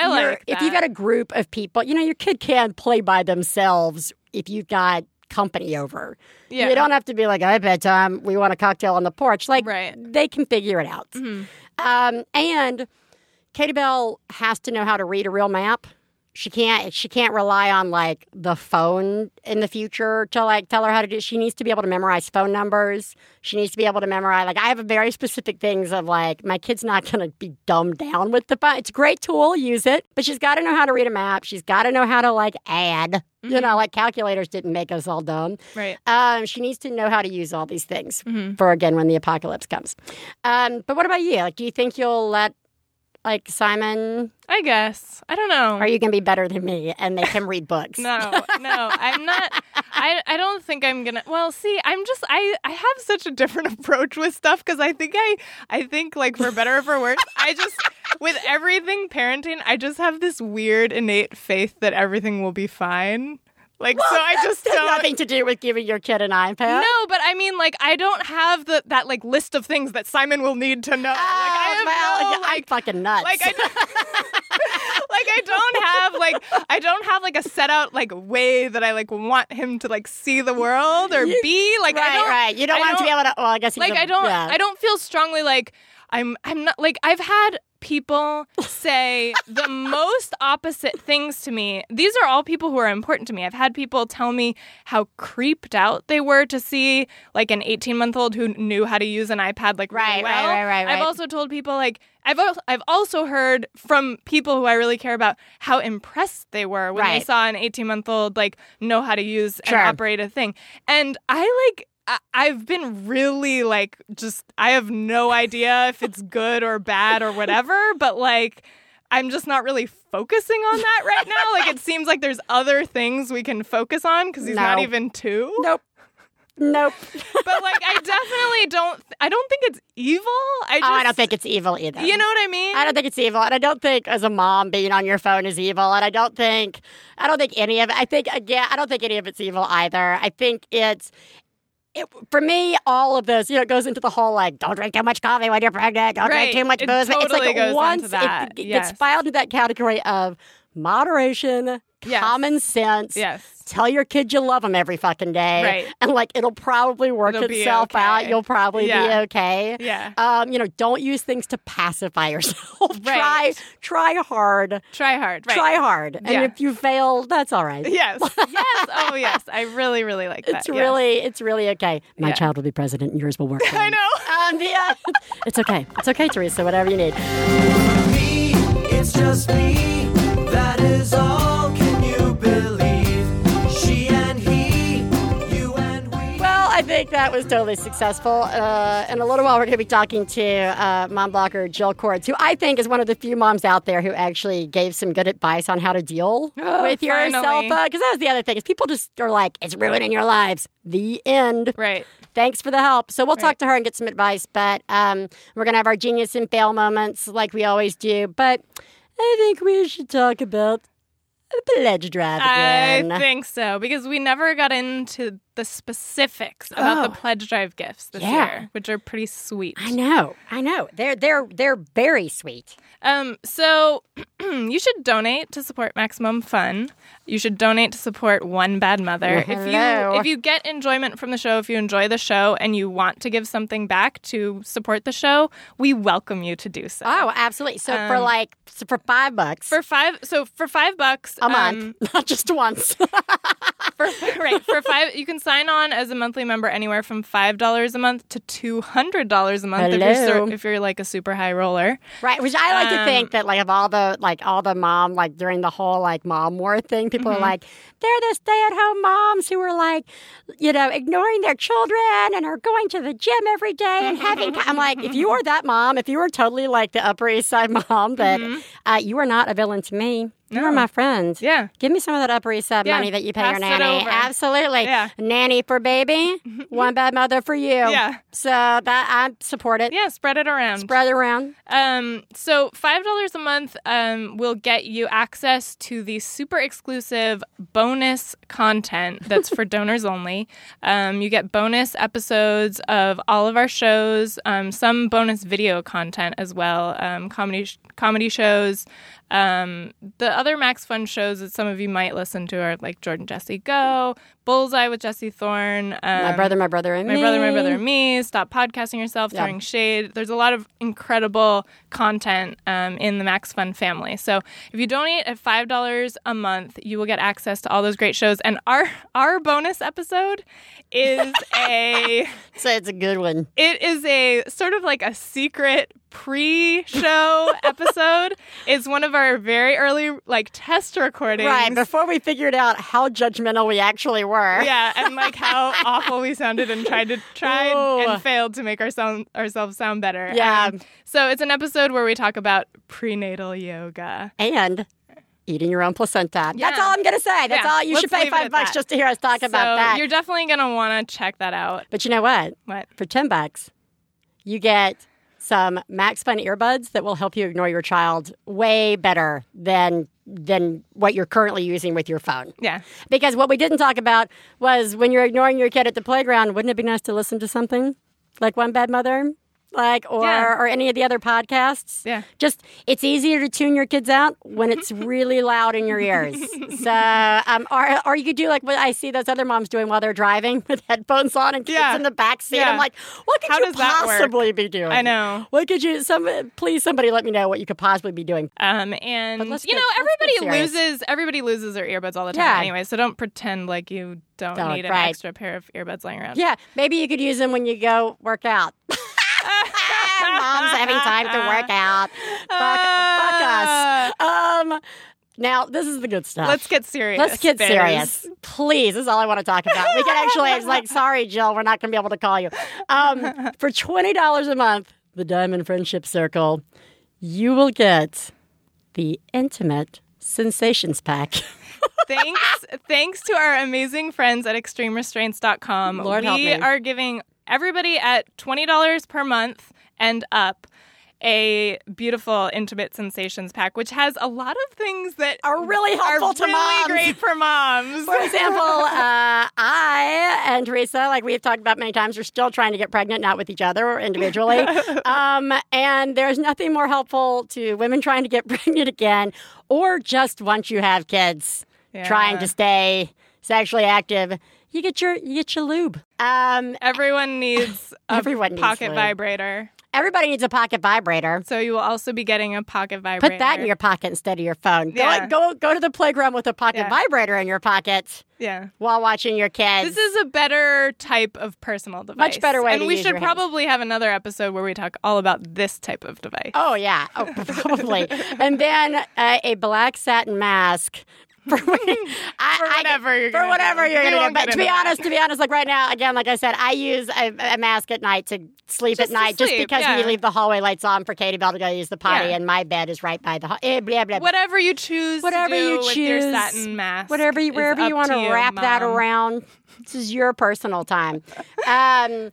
if you've got a group of people, your kid can play by themselves if you've got company over. Yeah. You don't have to be like, iPad time, we want a cocktail on the porch. Like, they can figure it out. Mm-hmm. And Katie Bell has to know how to read a real map. She can't rely on, like, the phone in the future to, like, tell her how to do it. She needs to be able to memorize phone numbers. She needs to be able to memorize, like, I have very specific things of, like, my kid's not going to be dumbed down with the phone. It's a great tool, use it. But she's got to know how to read a map. She's got to know how to, like, add. Like, calculators didn't make us all dumb. Right. She needs to know how to use all these things for, again, when the apocalypse comes. But what about you? Like, do you think you'll let, like, Simon? I guess. I don't know. Are you going to be better than me and make him read books? No, I'm not. I don't think I'm going to. Well, see, I have such a different approach with stuff because I think, like, for better or for worse, with everything parenting, I just have this weird innate faith that everything will be fine. Like, well, so I just don't. Nothing to do with giving your kid an iPad. No, but I mean, like, I don't have that like list of things that Simon will need to know. I'm fucking nuts. Like, I don't have like a set out like way that I like want him to like see the world or be like. Right. You don't want him to be able to. Well, I guess like I don't feel strongly like I'm not like I've had people say the most opposite things to me. These are all people who are important to me. I've had people tell me how creeped out they were to see like an 18-month-old who knew how to use an iPad like really well. Right. I've also told people like I've also heard from people who I really care about how impressed they were when they saw an 18-month-old like know how to use and operate a thing. And I've been really like I have no idea if it's good or bad or whatever, but like I'm just not really focusing on that right now. Like it seems like there's other things we can focus on because he's not even 2. Nope. But like I don't think it's evil. I don't think it's evil either. You know what I mean? I don't think it's evil, and I don't think as a mom being on your phone is evil, and I don't think any of it. I don't think any of it's evil either. I think for me, all of this, it goes into the whole, like, don't drink too much coffee when you're pregnant, don't drink too much booze. Totally it's like goes once into that. it gets filed into that category of moderation, common sense. Yes. Tell your kid you love them every fucking day. Right. And, like, it'll probably work itself out. You'll probably be okay. Yeah. Don't use things to pacify yourself. Right. Try hard. Try hard. Right. Try hard. And if you fail, that's all right. Yes. Oh, yes. I really, really like that. It's really okay. My child will be president and yours will work. I know. It's okay. It's okay, Teresa. Whatever you need. Me, it's just me. That is all. Can you believe? She and he, you and we. Well, I think that was totally successful. In a little while, we're going to be talking to mom blogger Jill Kortz, who I think is one of the few moms out there who actually gave some good advice on how to deal with your cell phone. Because that was the other thing, is people just are like, it's ruining your lives. The end. Right. Thanks for the help. So we'll talk to her and get some advice. But we're going to have our genius and fail moments like we always do. But I think we should talk about the pledge drive again. I think so, because we never got into the specifics about the pledge drive gifts this year, which are pretty sweet. I know. They're very sweet. So you should donate to support Maximum Fun. You should donate to support One Bad Mother. If you get enjoyment from the show, if you enjoy the show and you want to give something back to support the show, we welcome you to do so. Oh, absolutely. So for $5. For $5 a month, not just once. For $5, you can sign on as a monthly member anywhere from $5 a month to $200 a month if you're like a super high roller. Right, which I like to think that of all the mom, like during the whole like mom war thing, people are like, they're the stay-at-home moms who are like, ignoring their children and are going to the gym every day and having. I'm like, if you are that mom, if you are totally like the Upper East Side mom, that you are not a villain to me. You are my friend. Yeah. Give me some of that Upper East Side money that you pay your nanny. Absolutely. Yeah. Nanny for baby, One Bad Mother for you. Yeah. So that I support it. Yeah, spread it around. So $5 a month will get you access to the super exclusive bonus content that's for donors only. You get bonus episodes of all of our shows, some bonus video content as well, comedy shows. The other Max Fun shows that some of you might listen to are like Jordan Jesse Go, Bullseye with Jesse Thorne, My Brother, and Me, Stop Podcasting Yourself, Throwing Shade. There's a lot of incredible content in the Max Fun family. So if you donate at $5 a month, you will get access to all those great shows. And our bonus episode is So it's a good one. It is a sort of like a secret pre-show episode. It's one of our very early test recordings. Right, before we figured out how judgmental we actually were. Yeah, and how awful we sounded and tried and failed to make ourselves sound better. Yeah. So it's an episode where we talk about prenatal yoga. And eating your own placenta. Yeah. That's all I'm going to say. That's all. You should pay $5 just to hear us talk about that. You're definitely going to want to check that out. But you know what? What? For $10, you get some Max Fun earbuds that will help you ignore your child way better than what you're currently using with your phone. Yeah. Because what we didn't talk about was when you're ignoring your kid at the playground, wouldn't it be nice to listen to something like One Bad Mother? or any of the other podcasts. Yeah. Just, it's easier to tune your kids out when it's really loud in your ears. So, or you could do like what I see those other moms doing while they're driving with headphones on and kids in the back seat. Yeah. I'm like, what could How you does that work? possibly be doing? I know. What could you, please somebody let me know what you could possibly be doing. And let's you know, get serious. everybody loses their earbuds all the time anyway, so don't pretend like you don't need an extra pair of earbuds lying around. Yeah, maybe you could use them when you go work out. Mom's having time to work out. Fuck us. Now, this is the good stuff. Let's get serious. Let's get serious. Please, this is all I want to talk about. We can actually, it's like, sorry, Jill, we're not going to be able to call you. For $20 a month, the Diamond Friendship Circle, you will get the Intimate Sensations Pack. Thanks to our amazing friends at ExtremeRestraints.com. Lord help me. We are giving everybody at $20 per month and up a beautiful Intimate Sensations Pack, which has a lot of things that are really helpful to moms. Really great for moms. For example, I and Teresa, like we've talked about many times, are still trying to get pregnant, not with each other or individually. And there's nothing more helpful to women trying to get pregnant again, or just once you have kids, trying to stay sexually active. You get your lube. Everyone needs a pocket lube. Vibrator. Everybody needs a pocket vibrator. So you will also be getting a pocket vibrator. Put that in your pocket instead of your phone. Yeah. Go to the playground with a pocket vibrator in your pocket. Yeah. While watching your kids. This is a better type of personal device. Much better way to use And we your should hands. probably have another episode where we talk all about this type of device. Oh, yeah. Oh, probably. And then a black satin mask. For whatever you're going to do. But to be honest, like right now, again, like I said, I use a mask at night to sleep at night just because we leave the hallway lights on for Katie Bell to go use the potty, and my bed is right by the hallway. Blah, blah, blah. Whatever you choose to do with your satin mask. Wherever you want to wrap that around. This is your personal time. And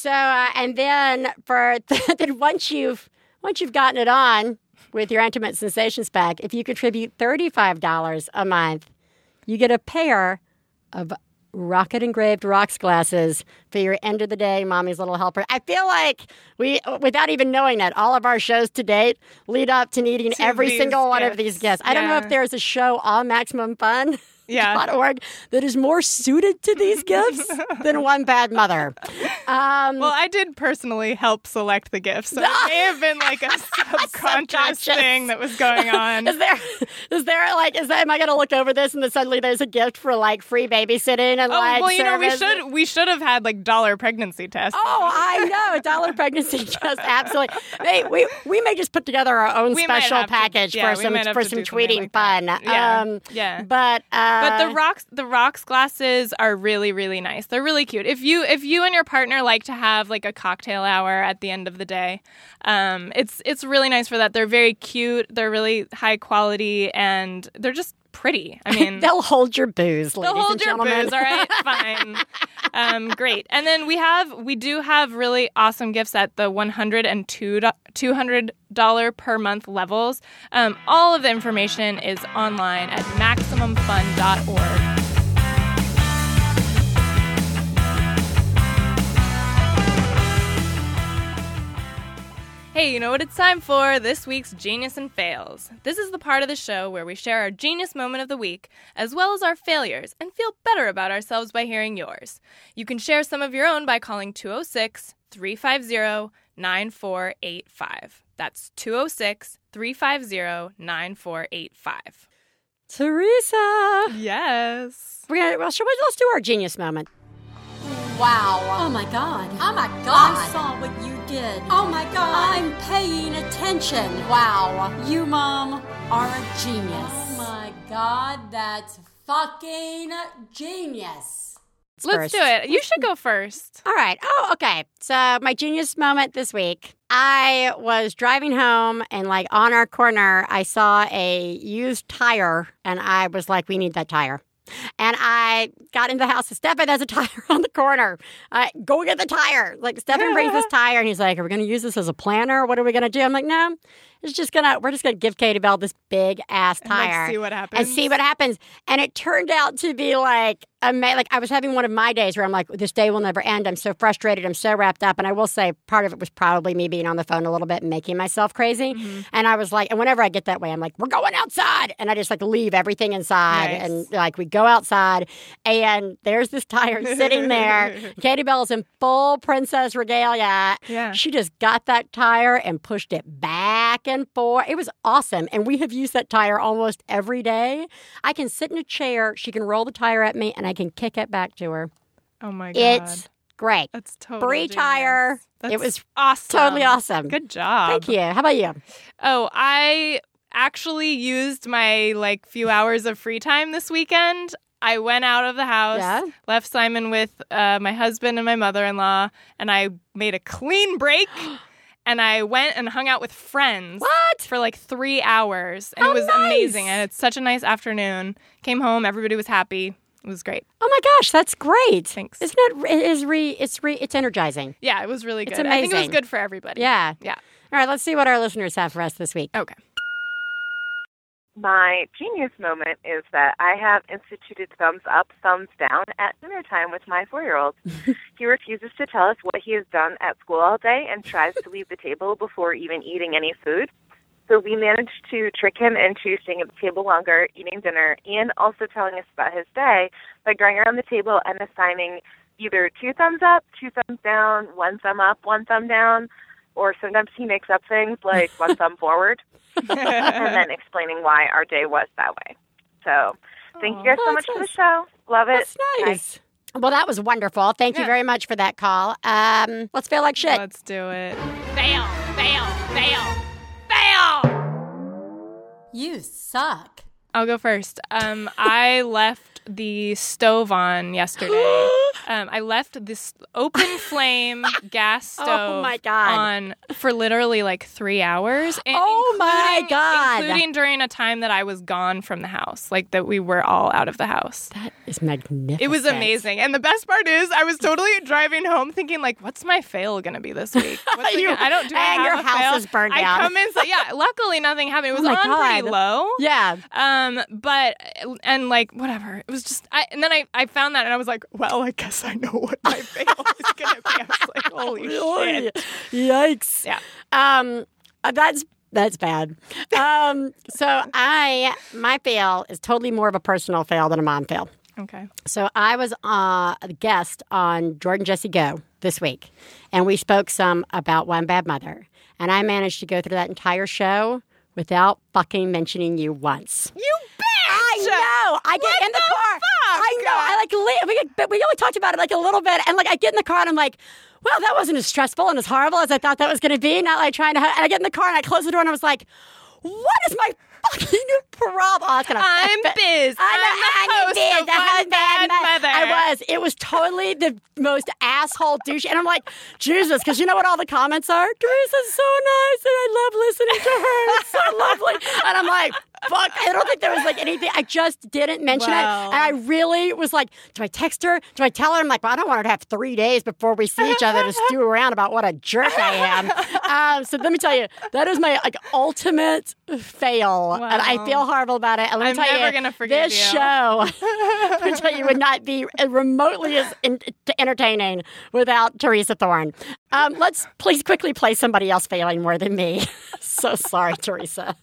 then once you've gotten it on, with your Intimate Sensations Pack, if you contribute $35 a month, you get a pair of rocket-engraved rocks glasses for your end-of-the-day mommy's little helper. I feel like we, without even knowing it, all of our shows to date lead up to needing every single one of these gifts. I don't know if there's a show on Maximum Fun. .org that is more suited to these gifts than One Bad Mother. Well, I did personally help select the gifts, so it may have been like a subconscious thing that was going on. Am I going to look over this and then suddenly there's a gift for like free babysitting and we should have had like dollar pregnancy tests. Oh, I know, dollar pregnancy test, absolutely. Hey, we may just put together our own special package for some tweeting like fun. But the rocks glasses are really, really nice. They're really cute. If you and your partner like to have like a cocktail hour at the end of the day, it's really nice for that. They're very cute. They're really high quality, and they're just pretty. I mean, they'll hold your booze, ladies and gentlemen. They'll hold your booze, all right? Fine. Great. And then we do have really awesome gifts at the $100 and $200 per month levels. All of the information is online at MaximumFun.org. Hey, you know what it's time for? This week's Genius and Fails. This is the part of the show where we share our genius moment of the week, as well as our failures, and feel better about ourselves by hearing yours. You can share some of your own by calling 206-350-9485. That's 206-350-9485. Teresa! Yes. Let's do our genius moment. Wow. Oh my God. Oh my God. I saw what you did. Oh my God. I'm paying attention. Wow. You, Mom, are a genius. Oh my God. That's fucking genius. Let's do it. You should go first. All right. Oh, okay. So my genius moment this week, I was driving home and like on our corner, I saw a used tire and I was like, we need that tire. And I got into the house and Stefan, there's a tire on the corner. Go get the tire. Like Stefan brings this tire and he's like, are we going to use this as a planner? What are we going to do? I'm like, no, we're just gonna give Katie Bell this big ass tire see what happens. and see what happens. And it turned out to be like I was having one of my days where I'm like, this day will never end. I'm so frustrated. I'm so wrapped up. And I will say part of it was probably me being on the phone a little bit and making myself crazy. Mm-hmm. And I was like, and whenever I get that way, I'm like, we're going outside. And I just like leave everything inside. Nice. And like we go outside and there's this tire sitting there. Katie Bell's in full princess regalia. Yeah. She just got that tire and pushed it back and forth. It was awesome. And we have used that tire almost every day. I can sit in a chair. She can roll the tire at me and I can kick it back to her. Oh my God. It's great. That's totally Free genius. tire. That's It was awesome. totally awesome. Good job. Thank you. How about you? Oh, I actually used my few hours of free time this weekend. I went out of the house, Yeah. left Simon with my husband and my mother-in-law, and I made a clean break. And I went and hung out with friends. What? For 3 hours. And How it was nice. amazing. And it's such a nice afternoon. Came home, everybody was happy. It was great. Oh my gosh, that's great. Thanks. Isn't it? It's energizing. Yeah, it was really good. It's I think it was amazing. good for everybody. Yeah. Yeah. All right, let's see what our listeners have for us this week. Okay. My genius moment is that I have instituted thumbs up, thumbs down at dinner time with my 4-year-old. He refuses to tell us what he has done at school all day and tries to leave the table before even eating any food. So we managed to trick him into staying at the table longer, eating dinner, and also telling us about his day by going around the table and assigning either 2 thumbs up, 2 thumbs down, 1 thumb up, 1 thumb down, or sometimes he makes up things like 1 thumb forward. And then explaining why our day was that way. So thank you guys so much for the show. Love it. That's nice. Well, that was wonderful. Thank you very much for that call. Let's feel like shit. Let's do it. Fail, fail, fail, fail! You suck. I'll go first. I left the stove on yesterday. I left this open flame gas stove my God. on for literally 3 hours. Oh, my God. Including during a time that I was gone from the house, that we were all out of the house. That is magnificent. It was amazing. And the best part is I was totally driving home thinking, what's my fail going to be this week? What's I don't do I and have your a house fail? is burned I down. come in, luckily nothing happened. It was my on pretty God. low. Yeah. But whatever. It was just and then I found that and I was like, well, I guess I know what my fail is gonna be. I was like, holy shit. Yikes. Yeah. That's bad. So my fail is totally more of a personal fail than a mom fail. Okay. So I was a guest on Jordan Jesse Go this week, and we spoke some about One Bad Mother. And I managed to go through that entire show without fucking mentioning you once. You bitch! I know. I get in the car. fuck? I know. We only talked about it a little bit, and I get in the car and I'm like, well, that wasn't as stressful and as horrible as I thought that was going to be. Not trying to. And I get in the car and I close the door and I was like, what is my fucking problem? Oh, I'm Biz. I'm the host of One Bad Mother. I was. It was totally the most asshole douche. And I'm like, Jesus, because you know what all the comments are? Teresa's so nice and I love listening to her. It's so lovely. And I'm like, fuck, I don't think there was anything. I just didn't mention it. And I really was like, do I text her? Do I tell her? I'm like, well, I don't want her to have 3 days before we see each other to stew around about what a jerk I am. So let me tell you, that is my ultimate fail. Wow. And I feel horrible about it. And let me I'm tell never you, gonna forgive this you. show, let me tell you, would not be remotely as entertaining without Teresa Thorne. Let's please quickly play somebody else failing more than me. So sorry, Teresa.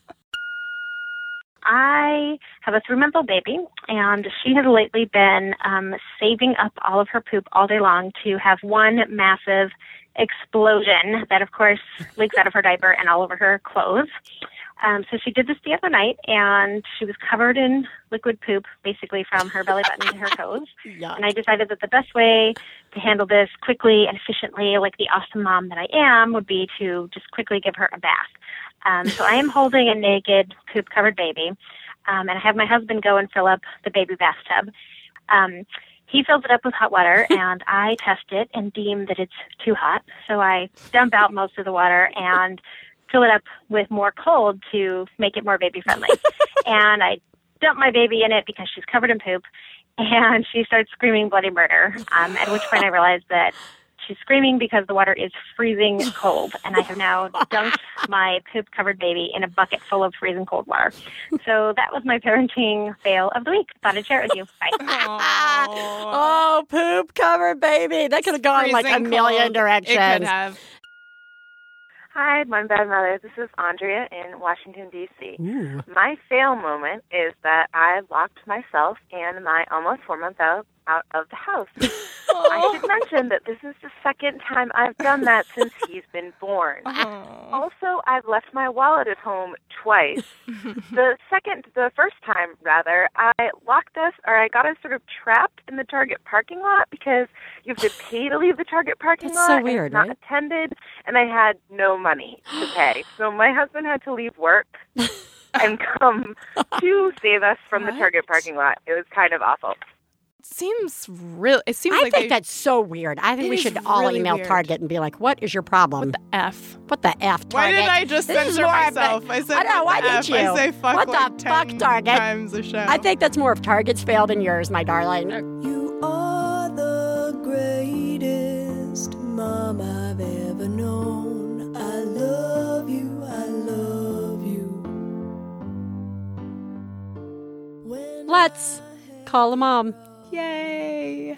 I have a 3-month-old baby, and she has lately been saving up all of her poop all day long to have one massive explosion that, of course, leaks out of her diaper and all over her clothes. So she did this the other night, and she was covered in liquid poop, basically from her belly button to her toes. Yuck. And I decided that the best way to handle this quickly and efficiently, like the awesome mom that I am, would be to just quickly give her a bath. So I am holding a naked, poop-covered baby, and I have my husband go and fill up the baby bathtub. He fills it up with hot water, and I test it and deem that it's too hot. So I dump out most of the water and fill it up with more cold to make it more baby-friendly. And I dump my baby in it because she's covered in poop, and she starts screaming bloody murder, at which point I realized that she's screaming because the water is freezing cold, and I have now dunked my poop-covered baby in a bucket full of freezing cold water. So that was my parenting fail of the week. Thought I'd share it with you. Bye. Oh, poop covered baby. That could have gone like a Freezing million cold. directions. It could have. Hi, Mom, Dad, Mother. This is Andrea in Washington, D.C. Ooh. My fail moment is that I locked myself and my almost 4-month-old out of the house. I should mention that this is the second time I've done that since he's been born. Also, I've left my wallet at home twice. The first time, I locked us, or I got us sort of trapped in the Target parking lot because you have to pay to leave the Target parking That's lot. so weird, and it's not right? attended, and I had no money to pay. So my husband had to leave work and come to save us from the Target parking lot. It was kind of awful. It seems I like think that's so weird. I think It we is should all really email weird. Target and be like, what is your problem? the F. What the F, Target? Why did I just This is censor more of myself? I said I know, why the F. did you? I say fuck What like the fuck, 10 Target? times a show. I think that's more of Target's fail than yours, my darling. You are the greatest mom I've ever known. I love you, I love you. Let's call a mom. Yay.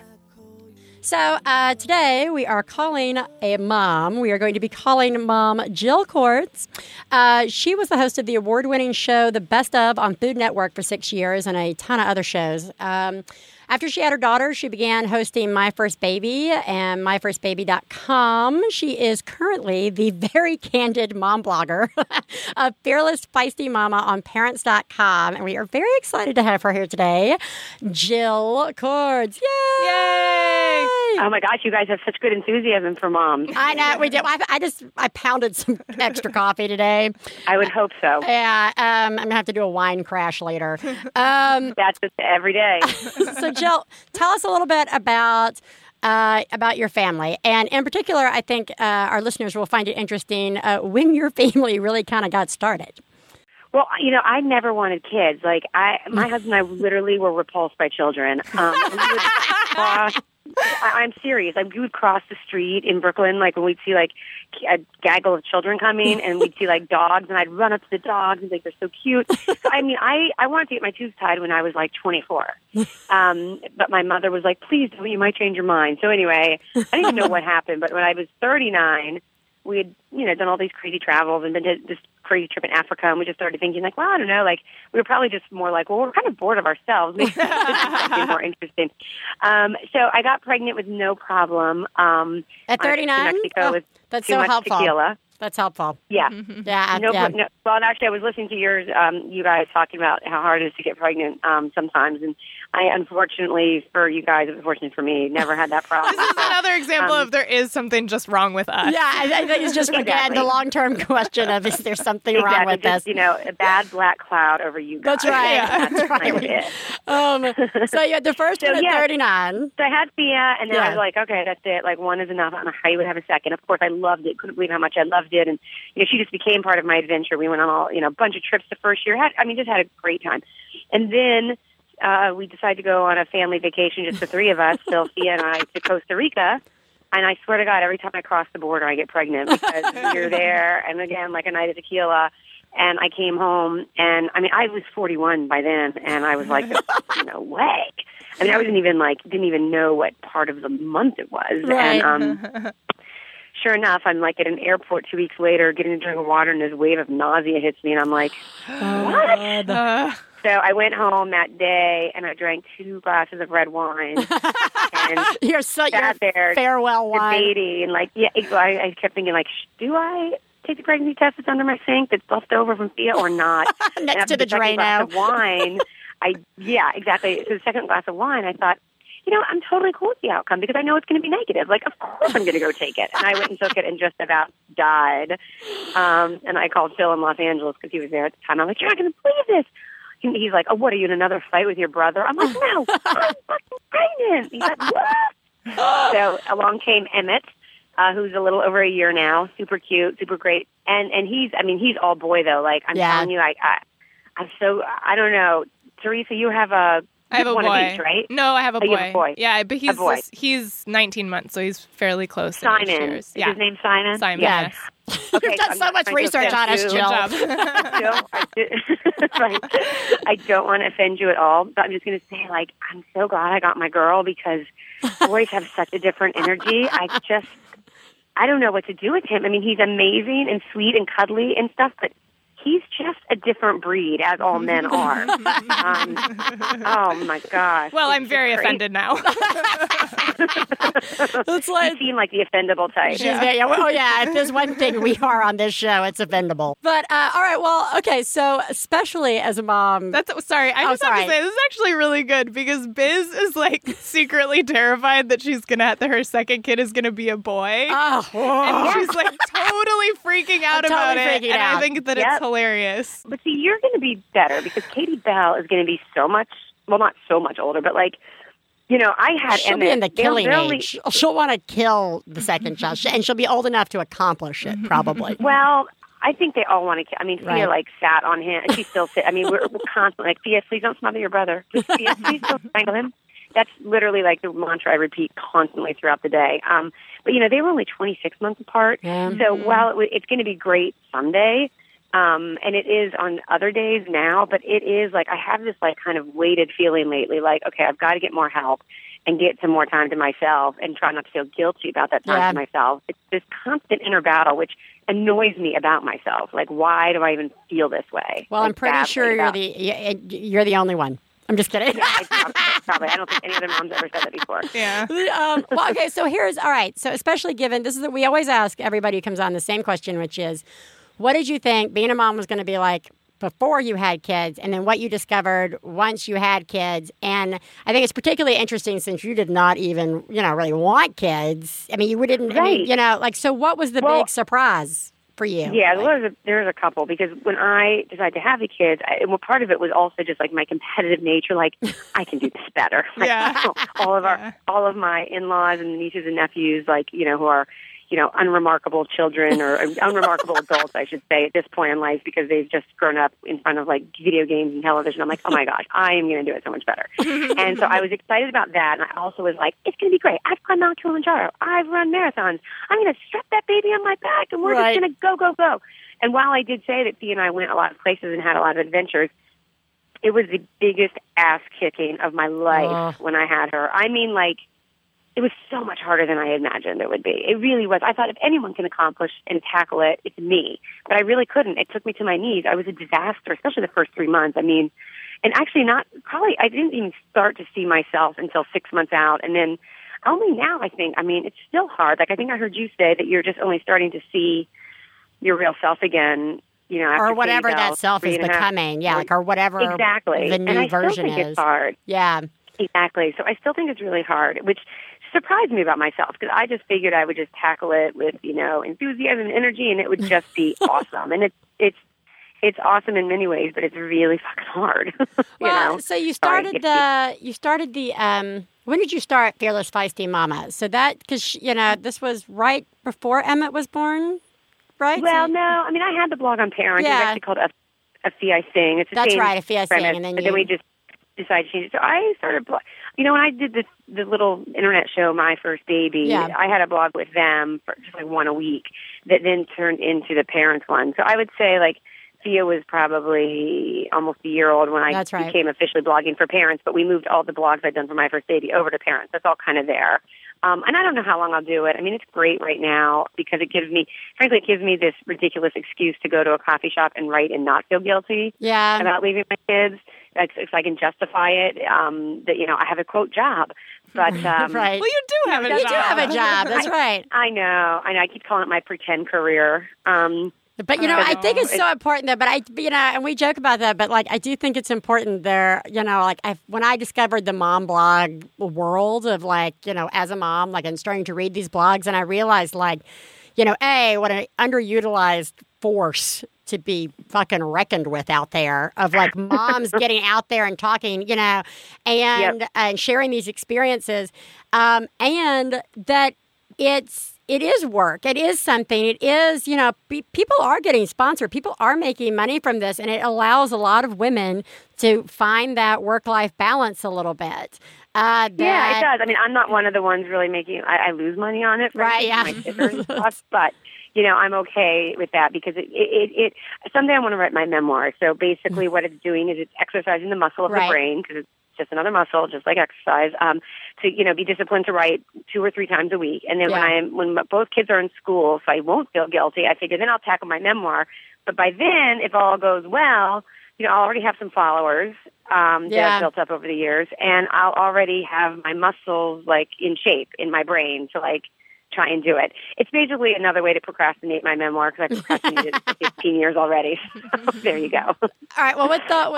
So today we are calling a mom. We are going to be calling Mom Jill Cords. She was the host of the award-winning show The Best Of on Food Network for 6 years and a ton of other shows. After she had her daughter, she began hosting My First Baby and myfirstbaby.com. She is currently the very candid mom blogger, a fearless, feisty mama on parents.com. And we are very excited to have her here today, Jill Cords. Yay! Yay! Oh my gosh, you guys have such good enthusiasm for moms. I know, we did. I pounded some extra coffee today. I would hope so. Yeah, I'm going to have to do a wine crash later. That's just every day. So, Jill, tell us a little bit about your family. And in particular, I think our listeners will find it interesting when your family really kind of got started. Well, I never wanted kids. Like, my husband and I literally were repulsed by children. We would cross, I'm serious. Like, we would cross the street in Brooklyn, like, when we'd see, like, a gaggle of children coming, and we'd see, like, dogs, and I'd run up to the dogs and be like, they're so cute. So, I wanted to get my tubes tied when I was, like, 24. But my mother was like, please don't, you might change your mind. So anyway, I didn't even know what happened, but when I was 39, we had, done all these crazy travels and been to this crazy trip in Africa, and we just started thinking, like, well, I don't know, like, we were probably just more like, well, we're kind of bored of ourselves. Maybe this is more interesting. So I got pregnant with no problem. At 39? Mexico with that's too so much helpful. tequila. That's helpful. Yeah. Yeah. No, yeah. no. Well, and actually, I was listening to yours, you guys talking about how hard it is to get pregnant sometimes, and I, unfortunately for you guys, it was fortunate for me, never had that problem. This is another example of there is something just wrong with us. Yeah, I think it's just, again, Exactly. the long-term question of is there something wrong with just, this? a bad black cloud over you guys. That's right. Yeah. That's kind of right. it. So you had the first one at yeah. 39. So I had Thea, and then Yeah. I was like, okay, that's it. Like, one is enough. I don't know how you would have a second. Of course, I loved it. Couldn't believe how much I loved it. And, she just became part of my adventure. We went on all, a bunch of trips the first year. Just had a great time. And then we decided to go on a family vacation, just the three of us, Thea and I, to Costa Rica. And I swear to God, every time I cross the border, I get pregnant because you're there. And again, like a night of tequila. And I came home, and I was 41 by then, and I was like, no way. I wasn't even didn't even know what part of the month it was. Right. And sure enough, I'm like at an airport 2 weeks later, getting a drink of water, and this wave of nausea hits me, and I'm like, what? So I went home that day, and I drank 2 glasses of red wine, and You're sat there farewell wine. debating, and I kept thinking, do I take the pregnancy test that's under my sink that's left over from Thea or not? Next to the second glass Drano. of wine, exactly. So the second glass of wine, I thought, I'm totally cool with the outcome because I know it's going to be negative. Like, of course I'm going to go take it. And I went and took it and just about died. And I called Phil in Los Angeles because he was there at the time. I'm like, you're not going to believe this. And he's like, oh, what, are you in another fight with your brother? I'm like, no, I'm fucking pregnant. He's like, what? So along came Emmett, who's a little over a year now, super cute, super great. And he's all boy, though. Like, I'm telling you, I don't know. Teresa, you have a I have a One boy. of each, right? No, I have a Oh, boy. you have a boy. Yeah, but A boy. he's 19 months, so he's fairly close. in age Simon. years. Is Yeah. his name Simon? Simon. Yeah. Yes. Okay, You've done I'm so not much trying to research on offend us, you. Jill. Good job. I don't want to offend you at all, but I'm just going to say, like, I'm so glad I got my girl because boys have such a different energy. I don't know what to do with him. I mean, he's amazing and sweet and cuddly and stuff, but he's just a different breed, as all men are. Oh, my gosh. Well, It's I'm just very crazy. offended now. It's like You seem like the offendable type. she's very, oh yeah, if there's one thing we are on this show, it's offendable. But all right, well, okay, so especially as a mom, Sorry, I just have sorry. to say this is actually really good because Biz is like secretly terrified that her second kid is gonna be a boy. oh, And she's like totally freaking out I'm about totally it. freaking And out. I think that Yep. it's hilarious. But see, you're going to be better because Katie Bell is going to be so much, well, not so much older, but like, you know, I had she'll Emmett. be in the killing They're only- age. She'll want to kill the second child, and she'll be old enough to accomplish it, probably. Well, I think they all want to. I mean, Thea Right. like sat on him. She's still sit. I mean, we're constantly like, Thea, please don't smother your brother. Just, Thea, please don't strangle him. That's literally like the mantra I repeat constantly throughout the day. But you know, they were only 26 months apart. Yeah. So while it's going to be great someday, and it is on other days now, but it is like I have this like kind of weighted feeling lately, like, okay, I've got to get more help and get some more time to myself and try not to feel guilty about that time Yeah. to myself. It's this constant inner battle, which annoys me about myself. Like, why do I even feel this way? Well, Like, I'm pretty badly sure about- you're the only one. I'm just kidding. Probably. I don't think any other mom's ever said that before. Yeah. Well, okay, so here's all right. So especially given this is we always ask everybody who comes on the same question, which is, what did you think being a mom was going to be like before you had kids, and then what you discovered once you had kids? And I think it's particularly interesting since you did not even really want kids. I mean, you didn't. I mean, Right. so what was the big surprise for you? Yeah, there's a couple because when I decided to have the kids, well, part of it was also just like my competitive nature. Like, I can do this better. Like, Yeah. all of my in-laws and nieces and nephews, like who are unremarkable children or unremarkable adults, I should say, at this point in life because they've just grown up in front of like video games and television. I'm like, oh my gosh, I am going to do it so much better. And so I was excited about that. And I also was like, it's going to be great. I've climbed Mount Kilimanjaro. I've run marathons. I'm going to strap that baby on my back and we're Right. just going to go, go, go. And while I did say that Thea and I went a lot of places and had a lot of adventures, it was the biggest ass kicking of my life when I had her. I mean, like, it was so much harder than I imagined it would be. It really was. I thought if anyone can accomplish and tackle it, it's me. But I really couldn't. It took me to my knees. I was a disaster, especially the first 3 months. I mean, and actually I didn't even start to see myself until 6 months out. And then only now, I think, it's still hard. Like, I think I heard you say that you're just only starting to see your real self again, after or whatever Katie Bell, that self is 3.5 becoming. Yeah, or whatever exactly. the new and I version still think is. it's hard. Yeah. Exactly. So I still think it's really hard, which surprised me about myself because I just figured I would just tackle it with, enthusiasm and energy and it would just be awesome. And it's awesome in many ways, but it's really fucking hard. Well, so you started when did you start Fearless Feisty Mama? So that, because, this was right before Emmett was born, right? Well, So- no. I had the blog on parenting. Yeah. It's actually called a Fee Thing. It's the That's same right, a Fee premise, Thing, and but then we just decided to change it. So I started, when I did the little internet show, My First Baby, Yeah. I had a blog with them for just like one a week that then turned into the parents one. So I would say like Thea was probably almost a year old when I That's right. became officially blogging for parents, but we moved all the blogs I'd done for My First Baby over to parents. That's all kind of there. And I don't know how long I'll do it. It's great right now because it gives me this ridiculous excuse to go to a coffee shop and write and not feel guilty Yeah. about leaving my kids. If I can justify it, that, I have a quote job. But, Right. Well, you do have a job. You do have a job. That's right. I know. I keep calling it my pretend career. But, I think it's so important that, but and we joke about that, but like, I do think it's important there, when I discovered the mom blog world of like, as a mom, like, and starting to read these blogs, and I realized like, what an underutilized force to be fucking reckoned with out there of like moms getting out there and talking, and sharing these experiences, and that it is work. It is something. It is, people are getting sponsored. People are making money from this, and it allows a lot of women to find that work-life balance a little bit. Yeah, it does. I mean, I'm not one of the ones really making. I lose money on it, right? Yeah, my sitters and stuff, but I'm okay with that because it someday I want to write my memoir. So basically, what it's doing is it's exercising the muscle of the brain because it's just another muscle, just like exercise. To be disciplined to write 2 or 3 times a week, and then when both kids are in school, so I won't feel guilty. I figure then I'll tackle my memoir. But by then, if all goes well, I'll already have some followers that I've built up over the years, and I'll already have my muscles in shape in my brain to try and do it. It's basically another way to procrastinate my memoir because I procrastinated for 15 years already. So there you go. All right. Well,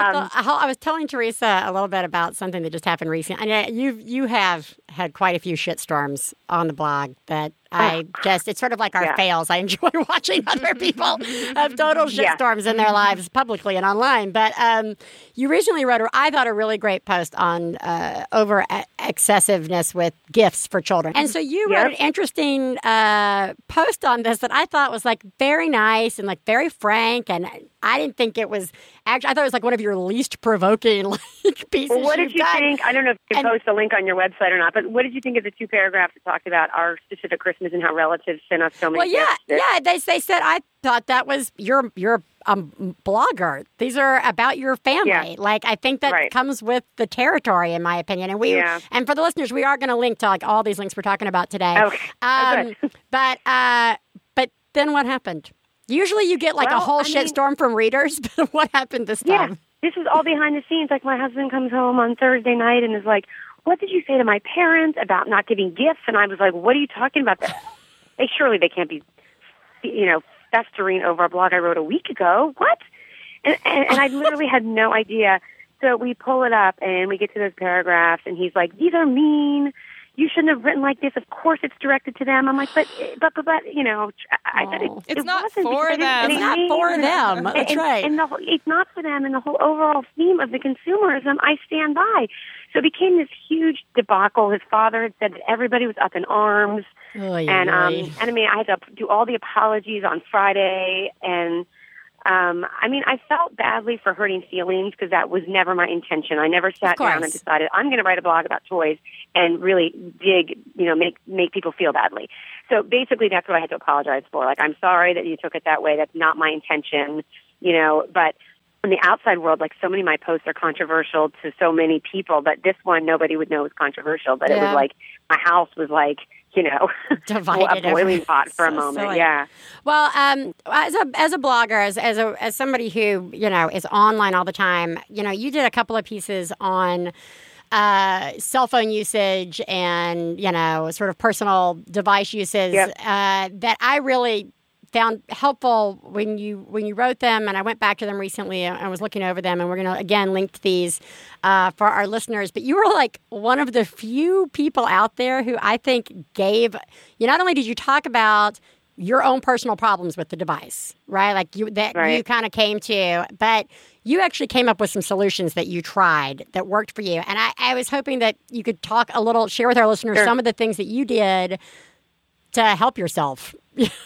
I was telling Teresa a little bit about something that just happened recently. I know you have had quite a few shitstorms on the blog that it's sort of like our fails. I enjoy watching other people have total shitstorms in their lives publicly and online. But you recently wrote, I thought, a really great post on over excessiveness with gifts for children. And so you wrote an interesting post on this that I thought was very nice and very frank. And I didn't think it was actually, I thought it was one of your least provoking pieces. Well, what did you think? I don't know if you can post a link on your website or not, but what did you think of the 2 paragraphs that talked about our specific Christmas and how relatives sent us so many gifts? They said, I thought that was you're a blogger. These are about your family. Yeah. I think that comes with the territory, in my opinion. And and for the listeners, we are going to link to all these links we're talking about today. Okay. But then what happened? Usually you get a whole shitstorm from readers, but what happened this time? Yeah, this is all behind the scenes. My husband comes home on Thursday night and is like, what did you say to my parents about not giving gifts? And I was like, what are you talking about? Surely they can't be, festering over a blog I wrote a week ago. What? And I literally had no idea. So we pull it up and we get to those paragraphs and he's like, these are mean. You shouldn't have written like this. Of course it's directed to them. I'm like, but I said it's not for them. It's not for them. That's right. And it's not for them. And the whole overall theme of the consumerism, I stand by. So it became this huge debacle. His father had said that everybody was up in arms. And I had to do all the apologies on Friday. And I felt badly for hurting feelings because that was never my intention. I never sat down and decided I'm going to write a blog about toys and really dig, make people feel badly. So basically that's what I had to apologize for. I'm sorry that you took it that way. That's not my intention, but in the outside world, so many of my posts are controversial to so many people, but this one, nobody would know was controversial, but it was my house was divided a boiling pot for a moment. Silly. Yeah. Well, as a blogger, as somebody who is online all the time, you did a couple of pieces on cell phone usage and sort of personal device uses that I really found helpful when you wrote them, and I went back to them recently and I was looking over them, and we're going to again link these for our listeners. But you were one of the few people out there who I think gave you, not only did you talk about your own personal problems with the device, right? You kind of came to, but you actually came up with some solutions that you tried that worked for you. And I was hoping that you could share with our listeners some of the things that you did to help yourself.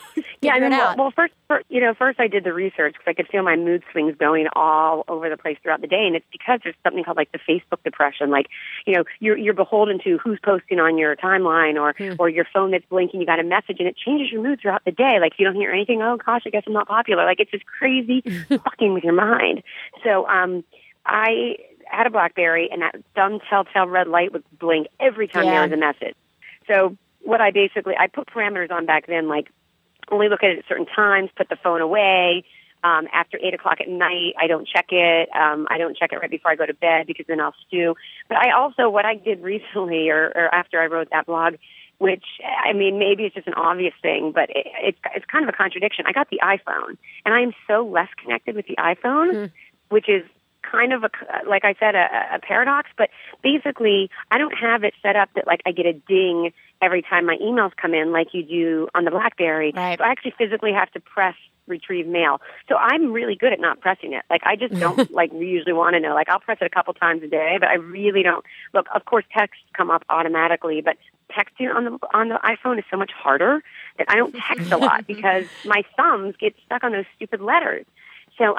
First I did the research because I could feel my mood swings going all over the place throughout the day, and it's because there's something called the Facebook depression. You're beholden to who's posting on your timeline or your phone that's blinking. You got a message, and it changes your mood throughout the day. If you don't hear anything, oh gosh, I guess I'm not popular. It's this crazy fucking with your mind. So I had a BlackBerry, and that dumb telltale red light would blink every time there was a message. So what I put parameters on back then, only look at it at certain times, put the phone away. After 8 o'clock at night, I don't check it. I don't check it right before I go to bed because then I'll stew. But I also, what I did recently or after I wrote that blog, which, maybe it's just an obvious thing, but it's kind of a contradiction. I got the iPhone, and I am so less connected with the iPhone, which is kind of like I said, a paradox, but basically I don't have it set up that I get a ding every time my emails come in like you do on the BlackBerry. Right. So I actually physically have to press retrieve mail. So I'm really good at not pressing it. I just don't usually want to know. I'll press it a couple times a day, but I really don't. Look, of course texts come up automatically, but texting on the iPhone is so much harder that I don't text a lot because my thumbs get stuck on those stupid letters. So,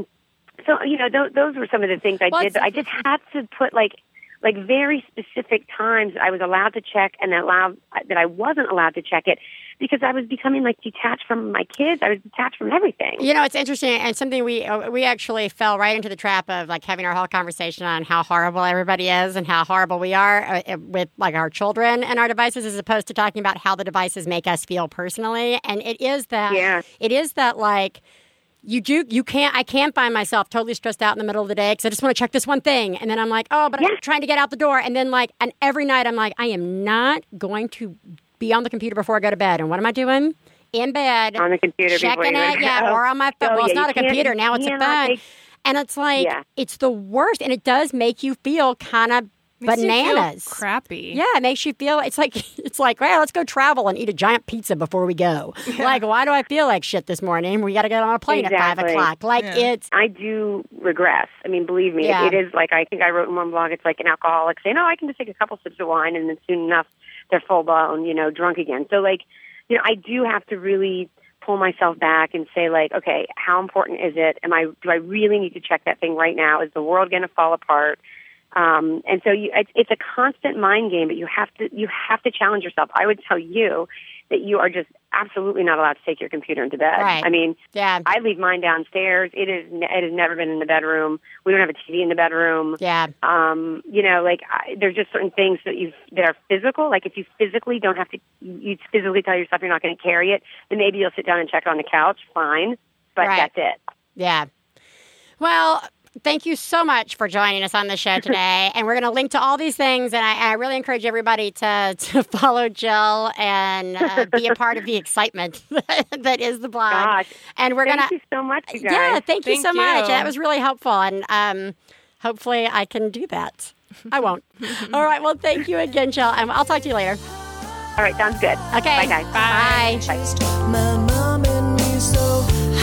those were some of the things I did. But I just had to put like very specific times that I was allowed to check and that I wasn't allowed to check it because I was becoming like detached from my kids. I was detached from everything. You know, it's interesting and something we actually fell right into the trap of like having our whole conversation on how horrible everybody is and how horrible we are with like our children and our devices, as opposed to talking about how the devices make us feel personally. And it is that like. I can't find myself totally stressed out in the middle of the day because I just want to check this one thing. And then I'm like, but I'm trying to get out the door. And then and every night I'm like, I am not going to be on the computer before I go to bed. And what am I doing? In bed. On the computer. Checking it, or on my phone. Well, it's not a computer. Now it's a phone. And it's like, it's the worst. And it does make you feel kind of bananas. Feel crappy. Yeah, it makes you feel it's like well, let's go travel and eat a giant pizza before we go. Yeah. Like, why do I feel like shit this morning? We got to get on a plane at 5 o'clock. I do regress. I mean, believe me, it is like I think I wrote in one blog. It's like an alcoholic saying, I can just take a couple sips of wine and then soon enough they're full blown, drunk again. So I do have to really pull myself back and say okay, how important is it? Do I really need to check that thing right now? Is the world going to fall apart? And so it's a constant mind game, but you have to challenge yourself. I would tell you that you are just absolutely not allowed to take your computer into bed. Right. I mean, I leave mine downstairs. It has never been in the bedroom. We don't have a TV in the bedroom. Yeah. There's just certain things that are physical. Like if you physically don't have to, you physically tell yourself you're not going to carry it, then maybe you'll sit down and check it on the couch. Fine. But that's it. Yeah. Well, thank you so much for joining us on the show today. And we're going to link to all these things. And I really encourage everybody to follow Jill and be a part of the excitement that is the blog. Gosh. And thank you so much, you guys. Yeah, thank you so much. That was really helpful. And hopefully I can do that. I won't. All right. Well, thank you again, Jill. And I'll talk to you later. All right. Sounds good. Okay. Bye, guys. Bye. My mom and me so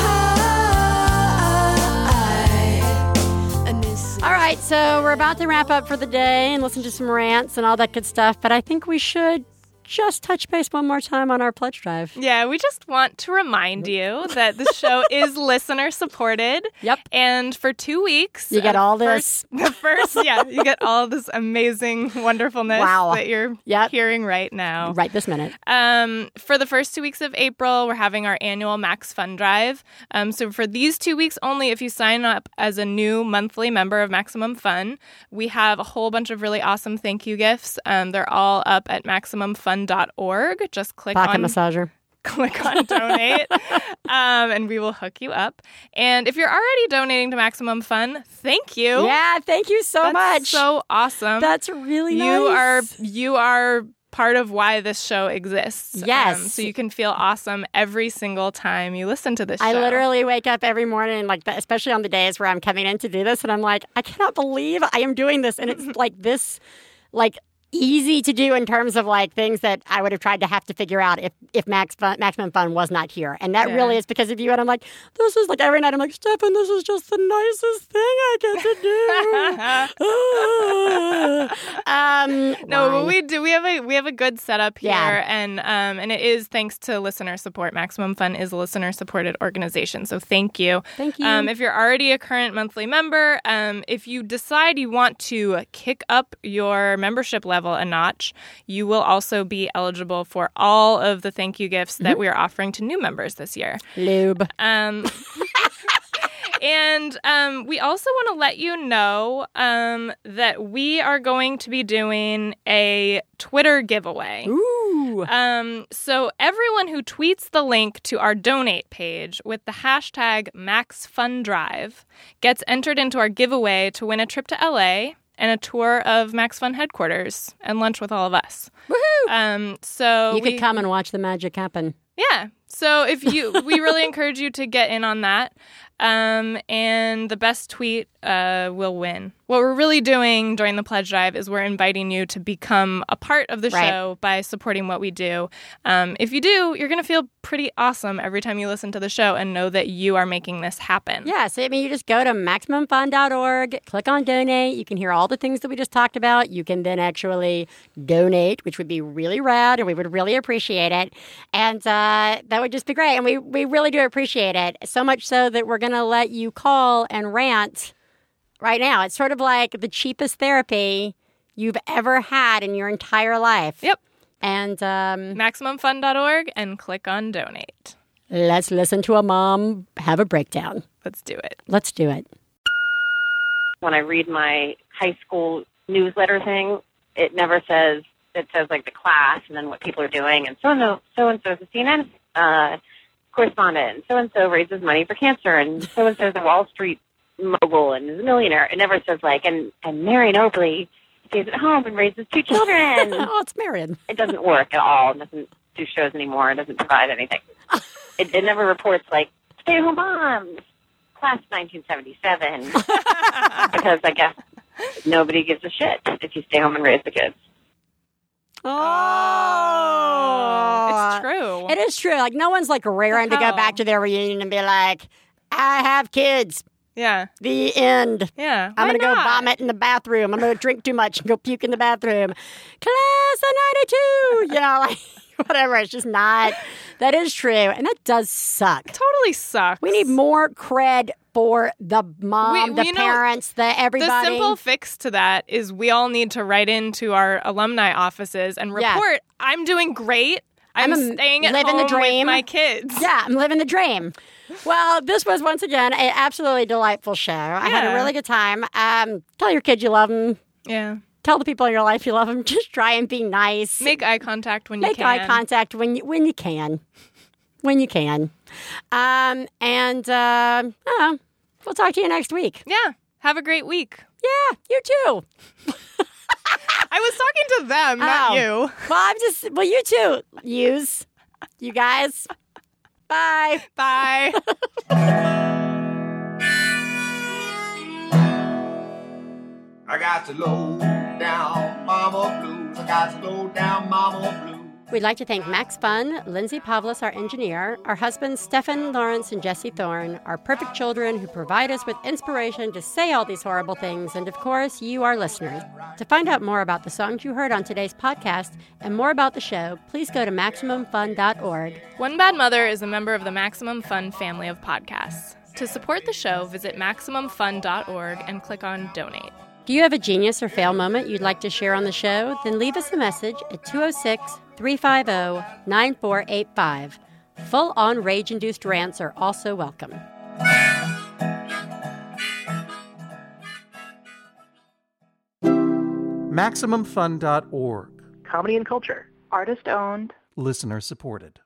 All right, so we're about to wrap up for the day and listen to some rants and all that good stuff, but I think we should just touch base one more time on our pledge drive. Yeah, we just want to remind you that the show is listener supported. Yep. And for 2 weeks, you get all this. You get all this amazing wonderfulness that you're hearing right now. Right this minute. For the first 2 weeks of April, we're having our annual Max Fun Drive. So for these 2 weeks only, if you sign up as a new monthly member of Maximum Fun, we have a whole bunch of really awesome thank you gifts. They're all up at MaximumFun.org. Just click Pocket on massager. Click on donate, and we will hook you up. And if you're already donating to Maximum Fun, thank you. Yeah, thank you so much. That's so awesome. That's really nice. You are part of why this show exists. Yes. So you can feel awesome every single time you listen to this show. I literally wake up every morning, especially on the days where I'm coming in to do this, and I'm like, I cannot believe I am doing this. And it's like this, easy to do in terms of things that I would have tried to have to figure out if Maximum Fun was not here. And that really is because of you. And I'm like, this is every night I'm like, Stefan, this is just the nicest thing I get to do. No, but we do. We have a good setup here, and it is thanks to listener support. Maximum Fun is a listener supported organization, so thank you. Thank you. If you're already a current monthly member, if you decide you want to kick up your membership level a notch, you will also be eligible for all of the thank you gifts that we are offering to new members this year. Lube. And we also want to let you know that we are going to be doing a Twitter giveaway. Ooh. So everyone who tweets the link to our donate page with the hashtag MaxFunDrive gets entered into our giveaway to win a trip to LA and a tour of Max Fun headquarters and lunch with all of us. Woohoo! So you could come and watch the magic happen. Yeah. So we really encourage you to get in on that. And the best tweet will win. What we're really doing during the pledge drive is we're inviting you to become a part of the show by supporting what we do. If you do, you're going to feel pretty awesome every time you listen to the show and know that you are making this happen. Yeah, so you just go to MaximumFun.org, click on donate. You can hear all the things that we just talked about. You can then actually donate, which would be really rad, and we would really appreciate it. And that would just be great. And we really do appreciate it, so much so that we're going to let you call and rant right now. It's sort of like the cheapest therapy you've ever had in your entire life. Yep. And MaximumFun.org and click on donate. Let's listen to a mom have a breakdown. Let's do it. Let's do it. When I read my high school newsletter thing, it never says, it says like the class and then what people are doing. And so-and-so is a CNN correspondent, and so-and-so raises money for cancer, and so-and-so is a Wall Street mogul and is a millionaire. It never says like, and Marion Oakley stays at home and raises 2 children. Oh, it's Marion. It doesn't work at all. It doesn't do shows anymore. It doesn't provide anything. It never reports like, stay-at-home moms, class 1977. Because I guess nobody gives a shit if you stay home and raise the kids. Oh, it's true. It is true. Like, no one's like raring to go back to their reunion and be like, I have kids. Yeah. The end. Yeah. I'm going to go vomit in the bathroom. I'm going to drink too much and go puke in the bathroom. Class of 92. Like, whatever. It's just not. That is true. And that does suck. Totally sucks. We need more cred for the mom, the parents, the everybody. The simple fix to that is we all need to write into our alumni offices and report, I'm doing great. I'm staying at home with my kids. Yeah, I'm living the dream. Well, this was, once again, an absolutely delightful show. I had a really good time. Tell your kids you love them. Yeah. Tell the people in your life you love them. Just try and be nice. Make eye contact when you can. Make eye contact when you can. When you can. We'll talk to you next week. Yeah. Have a great week. Yeah, you too. I was talking to them, not you. Well, you too. You guys. Bye. Bye. I got to low down mama blues. I got to low down mama blues. We'd like to thank Max Fun, Lindsay Pavlis, our engineer, our husbands Stefan Lawrence and Jesse Thorne, our perfect children who provide us with inspiration to say all these horrible things, and of course, you, our listeners. To find out more about the songs you heard on today's podcast and more about the show, please go to MaximumFun.org. One Bad Mother is a member of the Maximum Fun family of podcasts. To support the show, visit MaximumFun.org and click on Donate. Do you have a genius or fail moment you'd like to share on the show? Then leave us a message at 206-350-9485. Full-on rage-induced rants are also welcome. MaximumFun.org. Comedy and culture. Artist-owned. Listener-supported.